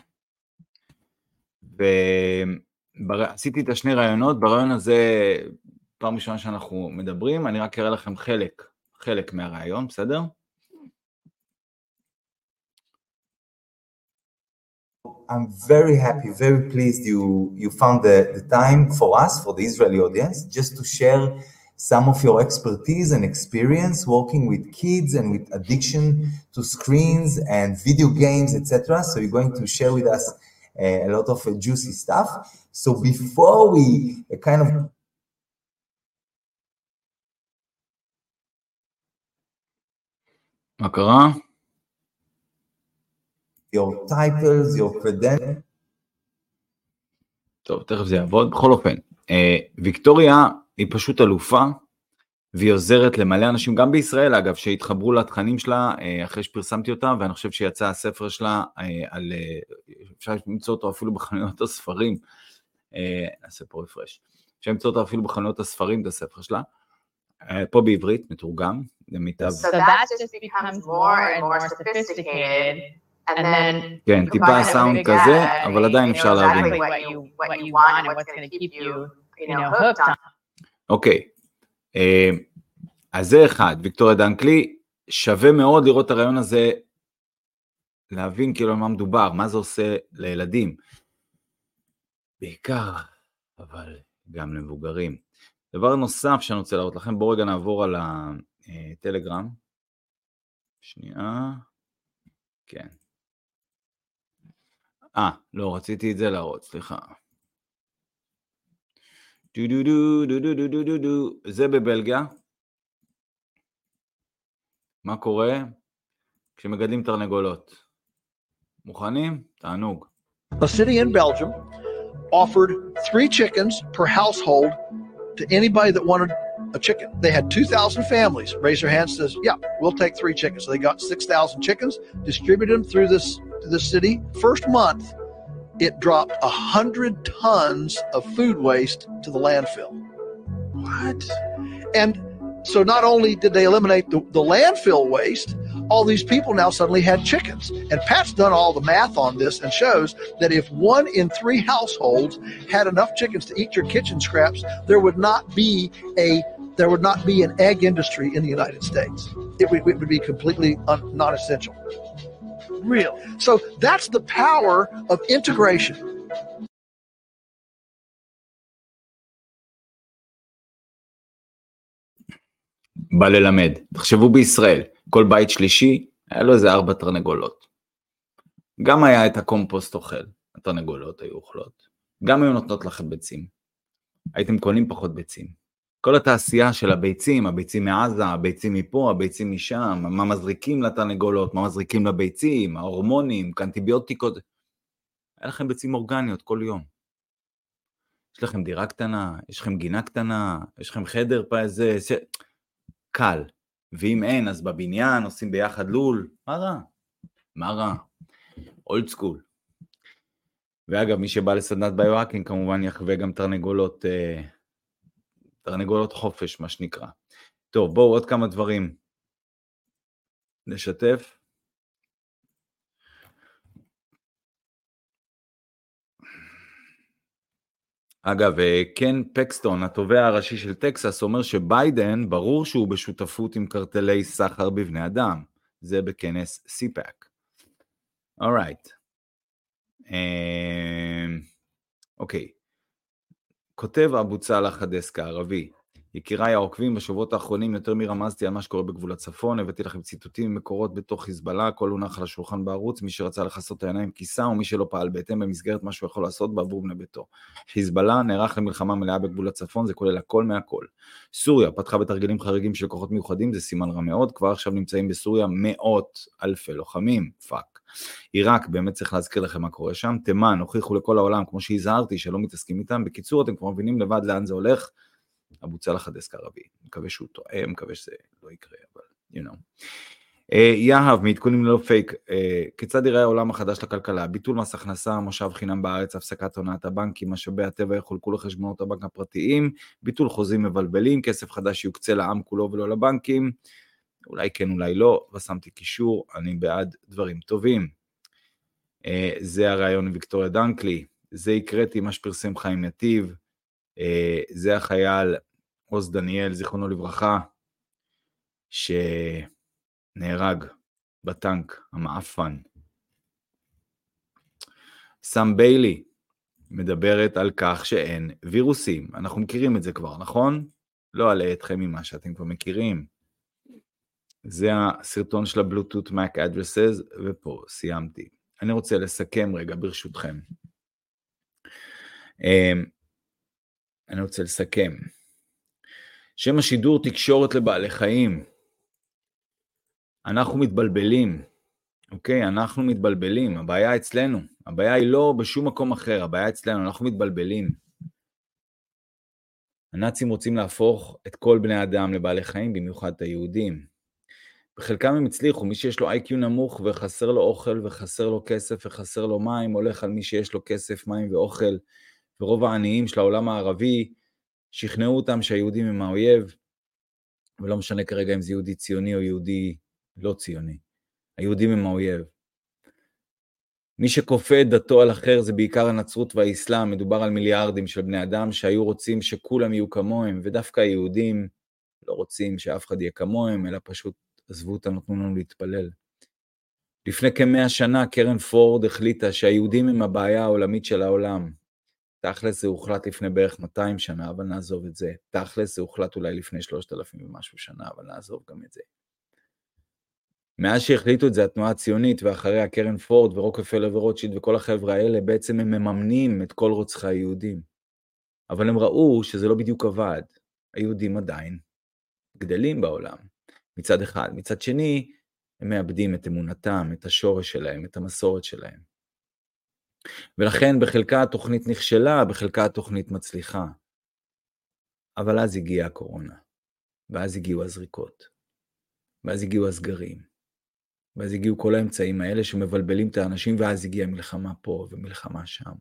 ועשיתי את השני ראיונות, בראיון הזה, פעם ראשונה שאנחנו מדברים, אני רק אראה לכם חלק מהראיון, בסדר? I'm very happy, very pleased you found the time for us, for the Israeli audience, just to share some of your expertise and experience working with kids and with addiction to screens and video games, etc. So you're going to share with us a lot of juicy stuff. So before we kind of... מה קרה? Your titles, your credentials. טוב, תכף זה יעבוד. בכל אופן, ויקטוריה היא פשוט אלופה, והיא עוזרת למלא אנשים, גם בישראל אגב, שהתחברו לתכנים שלה, אחרי שפרסמתי אותה, ואני חושב שיצא הספר שלה, אפשר למצוא אותו אפילו בחנויות הספרים, נעשה פה רפרש, אפשר למצוא אותו אפילו בחנויות הספרים, את הספר שלה, פה בעברית, מתורגם, למיטב. So that just becomes more and more sophisticated. כן, טיפה הסאונד כזה, אבל עדיין אפשר להבין. אוקיי, אז זה אחד, ויקטוריה דנקלי, שווה מאוד לראות את הרעיון הזה, להבין כאילו מה מדובר, מה זה עושה לילדים, בעיקר, אבל גם למבוגרים. דבר נוסף שאני רוצה להראות לכם, בואו רגע נעבור על הטלגרם, שנייה, כן. לא, רציתי את זה להראות, סליחה. זה בבלגיה. מה קורה? כשמגדלים תרנגולות. מוכנים? תענוג. A city in Belgium offered 3 chickens per household to anybody that wanted a chicken. They had 2,000 families. Raise their hands, says, yeah, we'll take 3 chickens. So they got 6,000 chickens, distributed them through this city. First month, it dropped 100 tons of food waste to the landfill. What? And so not only did they eliminate the landfill waste, all these people now suddenly had chickens. And Pat's done all the math on this and shows that if 1 in 3 households had enough chickens to eat your kitchen scraps, there would not be an egg industry in the United States. It would be completely non-essential. Real. So that's the power of integration. בא ללמד. תחשבו בישראל, כל בית שלישי, היה לו איזה 4 תרנגולות. גם היה את הקומפוסט אוכל, התרנגולות היו אוכלות. גם היו נותנות לכם ביצים. הייתם קונים פחות ביצים. כל התעשייה של הביצים, הביצים מעזה, הביצים מפה, הביצים משם, מה מזריקים לתרנגולות, מה מזריקים לביצים, ההורמונים, אנטיביוטיקות. היה לכם ביצים אורגניות כל יום. יש לכם דירה קטנה, יש לכם גינה קטנה, יש לכם חדר פה איזה... קל. ואם אין, אז בבניין עושים ביחד לול. מה רע? מה רע? אולד סקול. ואגב, מי שבא לסדנת ביו-האקינג, כמובן יחווה גם תרנגולות חופש, מה שנקרא. טוב, בואו עוד כמה דברים נשתף. אגב, קן פקסטון, התובע הראשי של טקסס, אומר שביידן, ברור שהוא בשותפות עם קרטלי סחר בבני אדם. זה בכנס סיפאק. Alright. אוקיי. כותב אבו צלח הדסק הערבי, יקיריי העוקבים בשבועות האחרונים יותר מרמזתי על מה שקורה בגבול הצפון, הבאתי לכם ציטוטים ממקורות בתוך חיזבאללה, כל הונח על השולחן בערוץ, מי שרצה לחסות את העיניים כיסה, או מי שלא פעל בהתאם במסגרת מה שהוא יכול לעשות בעבור בני ביתו. חיזבאללה נערך למלחמה מלאה בגבול הצפון, זה כולל הכל מהכל. סוריה פתחה בתרגילים חריגים של כוחות מיוחדים, זה סימן רע מאוד, כבר עכשיו נמצאים בסוריה 100,000 לוחמים, פאק. עיראק, באמת צריך להזכיר לכם מה קורה שם, תימן, הוכיחו לכל העולם, כמו שהזהרתי, שלא מתעסקים איתם. בקיצור, אתם כבר מבינים לבד לאן זה הולך. אבו צלח הדסק הערבי, מקווה שהוא טועה, מקווה שזה לא יקרה, אבל, you know. יהב, מעדכונים ללא פייק, כיצד יראה העולם החדש לכלכלה? ביטול מס הכנסה, מושב חינם בארץ, הפסקת הונאת הבנקים, משאבי הטבע יחולקו לחשבונות הבנק הפרטיים, ביטול חוזים מבלבלים, כסף חדש יוקצה לעם כולו ולא לבנקים, אולי כן, אולי לא, ושמתי קישור, אני בעד דברים טובים. זה הרעיון עם ויקטוריה דנקלי, זה הקראתי מה שפרסם חיים נתיב, זה החייל עוז דניאל, זיכרונו לברכה, שנהרג בטנק המאפן. סם ביילי מדברת על כך שאין וירוסים. אנחנו מכירים את זה כבר, נכון? לא עלה אתכם ממה שאתם כבר מכירים. זה הסרטון של הבלוטות MAC addresses, ופה סיימתי. אני רוצה לסכם רגע ברשותכם. אני רוצה לסכם. שם השידור תקשורת לבעלי חיים. אנחנו מתבלבלים. אוקיי, אנחנו מתבלבלים. הבעיה אצלנו. הבעיה היא לא בשום מקום אחר. הבעיה אצלנו, אנחנו מתבלבלים. הנאצים רוצים להפוך את כל בני האדם לבעלי חיים, במיוחד את היהודים. בחלקם הם הצליחו, מי שיש לו IQ נמוך וחסר לו אוכל וחסר לו כסף וחסר לו מים, הולך על מי שיש לו כסף, מים ואוכל, ורוב העניים של העולם הערבי שכנעו אותם שהיהודים הם האויב, ולא משנה כרגע אם זה יהודי ציוני או יהודי לא ציוני. היהודים הם האויב. מי שכופה את דתו על אחר זה בעיקר הנצרות והאסלאם, מדובר על מיליארדים של בני אדם שהיו רוצים שכולם יהיו כמוהם, ודווקא היהודים לא רוצים שאף אחד יהיה כמוהם, אלא פשוט עזבו אותנו, נתנו לנו להתפלל. לפני כ100 שנה קרן פורד החליטה שהיהודים הם הבעיה העולמית של העולם. תכלס זה הוחלט לפני בערך 200 שנה, אבל נעזוב את זה. תכלס זה הוחלט אולי לפני 3,000 ומשהו שנה, אבל נעזוב גם את זה. מאז שהחליטו את זה התנועה הציונית, ואחריה קרן פורד ורוקפלר ורוטשילד וכל החבר'ה האלה, בעצם הם מממנים את כל רוצחי היהודים. אבל הם ראו שזה לא בדיוק עבד. היהודים עדיין גדלים בעולם. מצד אחד. מצד שני, הם מאבדים את אמונתם, את השורש שלהם, את המסורת שלהם. ולכן בחלקה התוכנית נכשלה, בחלקה התוכנית מצליחה. אבל אז הגיעה הקורונה, ואז הגיעו הזריקות, ואז הגיעו הסגרים, ואז הגיעו כל האמצעים האלה שמבלבלים את האנשים, ואז הגיעה מלחמה פה ומלחמה שם.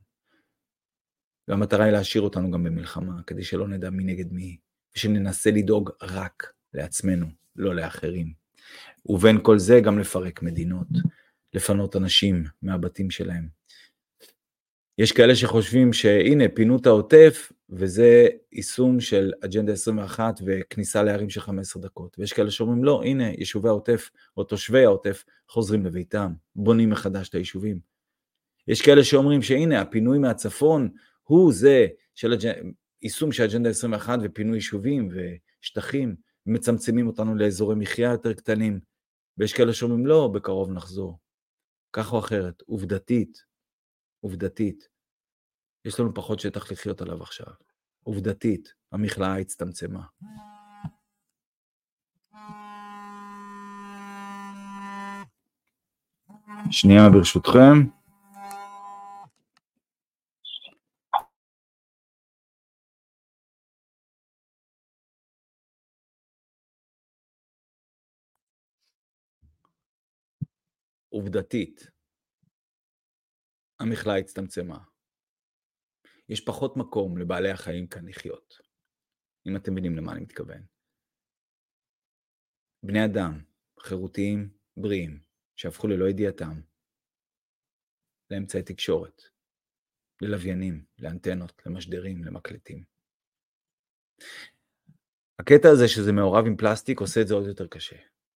והמטרה היא להשאיר אותנו גם במלחמה, כדי שלא נדע מי נגד מי, ושננסה לדאוג רק לעצמנו, לא לאחרים. ובין כל זה גם לפרק מדינות, לפנות אנשים מהבתים שלהם. יש כאלה שחושבים שהנה פינו את העוטף, וזה יישום של אג'נדה 21 וכניסה לערים של 15 דקות. ויש כאלה שאומרים לא, הנה יישובי העוטף או תושבי העוטף חוזרים לביתם, בונים מחדש את היישובים. יש כאלה שאומרים שהנה הפינוי מהצפון הוא זה של יישום של אג'נדה 21 ופינוי יישובים ושטחים, מצמצמים אותנו לאזורי מחיה יותר קטנים. ויש כאלה שאומרים לא, בקרוב נחזור. כך או אחרת, עובדתית, יש לנו פחות שטח לחיות עליו עכשיו. עובדתית, המכלאה הצטמצמה. שנייה ברשותכם. עובדתית, המכלאה הצטמצמה. יש פחות מקום לבעלי החיים כאן לחיות. אם אתם מבינים למה אני מתכוון. בני אדם, חירותיים, בריאים, שהפכו ללא ידיעתם, לאמצעי תקשורת, ללוויינים, לאנטנות, למשדרים, למקלטים. הקטע הזה שזה מעורב עם פלסטיק עושה את זה עוד יותר קשה.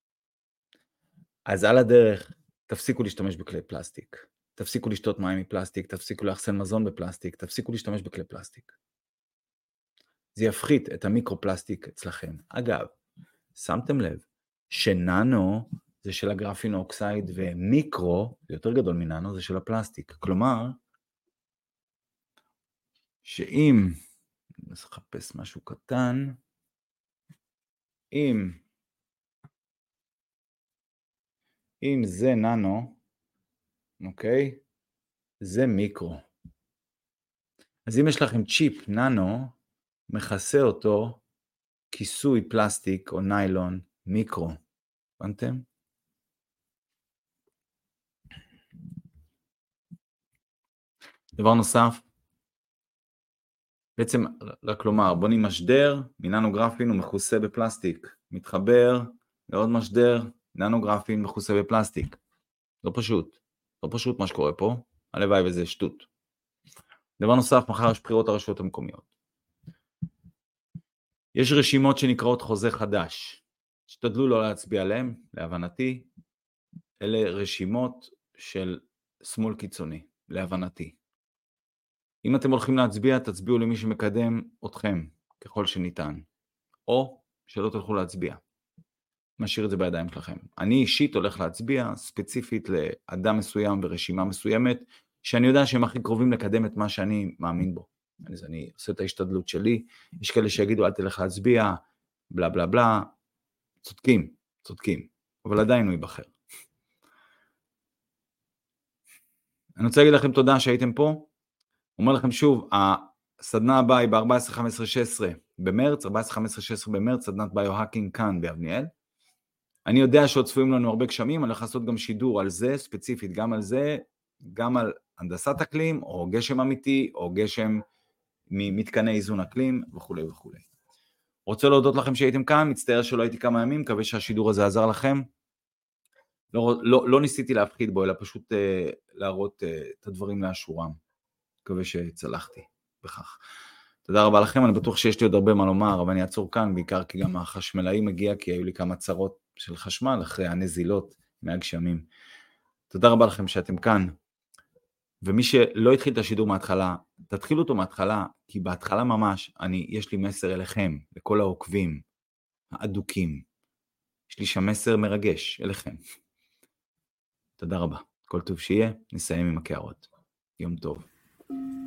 אז על הדרך, תפסיקו להשתמש בכלי פלסטיק. תפסיקו לשתות מים מפלסטיק, תפסיקו לאחסן מזון בפלסטיק, תפסיקו להשתמש בכלי פלסטיק. זה יפחית את המיקרופלסטיק אצלכם. אגב, שמתם לב שננו זה של הגרפין אוקסייד ומיקרו, זה יותר גדול מננו, זה של הפלסטיק. כלומר, שאם, נחפש משהו קטן, אם זה ננו, אוקיי? זה מיקרו. אז אם יש לכם צ'יפ ננו, מכסה אותו כיסוי פלסטיק או ניילון מיקרו. הבנתם? דבר נוסף, בעצם רק לומר, בונים משדר מננוגרפין הוא מכוסה בפלסטיק, מתחבר לעוד משדר, ננוגרפין מכוסה בפלסטיק. לא פשוט. לא פשוט מה שקורה פה, הלוואי וזה שטות. דבר נוסף, מחר יש בחירות הרשויות המקומיות. יש רשימות שנקראות חוזה חדש. שתדלו לא להצביע עליהם, להבנתי, אלה רשימות של שמאל קיצוני. להבנתי. אם אתם הולכים להצביע, תצביעו למי שמקדם אתכם ככל שניתן, או שלא תלכו להצביע. משאיר את זה בידיים שלכם. אני אישית הולך להצביע ספציפית לאדם מסוים ברשימה מסוימת, שאני יודע שהם הכי קרובים לקדם את מה שאני מאמין בו. אז אני עושה את ההשתדלות שלי, יש כאלה שיגידו אל תלך להצביע, בלה בלה בלה, צודקים, אבל עדיין הוא ייבחר. אני רוצה להגיד לכם תודה שהייתם פה, אומר לכם שוב, הסדנה הבאה היא ב-14, 15, 16 במרץ, 14, 15, 16 במרץ, סדנת ביו-האקינג כאן באבניאל. אני יודע שעוד צפויים לנו הרבה גשמים, אני הולך לעשות גם שידור על זה, ספציפית גם על זה, גם על הנדסת אקלים, או גשם אמיתי, או גשם ממתקני איזון אקלים, וכו' וכו'. רוצה להודות לכם שהייתם כאן, מצטער שלא הייתי כמה ימים, מקווה שהשידור הזה עזר לכם. לא ניסיתי להפחיד בו, אלא פשוט להראות את הדברים לאשורם. מקווה שצלחתי בכך. תודה רבה לכם, אני בטוח שיש לי עוד הרבה מה לומר, אבל אני אעצור כאן, בעיקר כי גם החשמלאי מגיע, כי היו לי כמה צרות של חשמל אחרי הנזילות מהגשמים. תודה רבה לכם שאתם כאן, ומי שלא התחיל את השידור מההתחלה, תתחילו אותו מההתחלה, כי בהתחלה ממש יש לי מסר אליכם, לכל העוקבים, האדוקים. יש לי שם מסר מרגש אליכם. תודה רבה. כל טוב שיהיה, נסיים עם הקערות. יום טוב.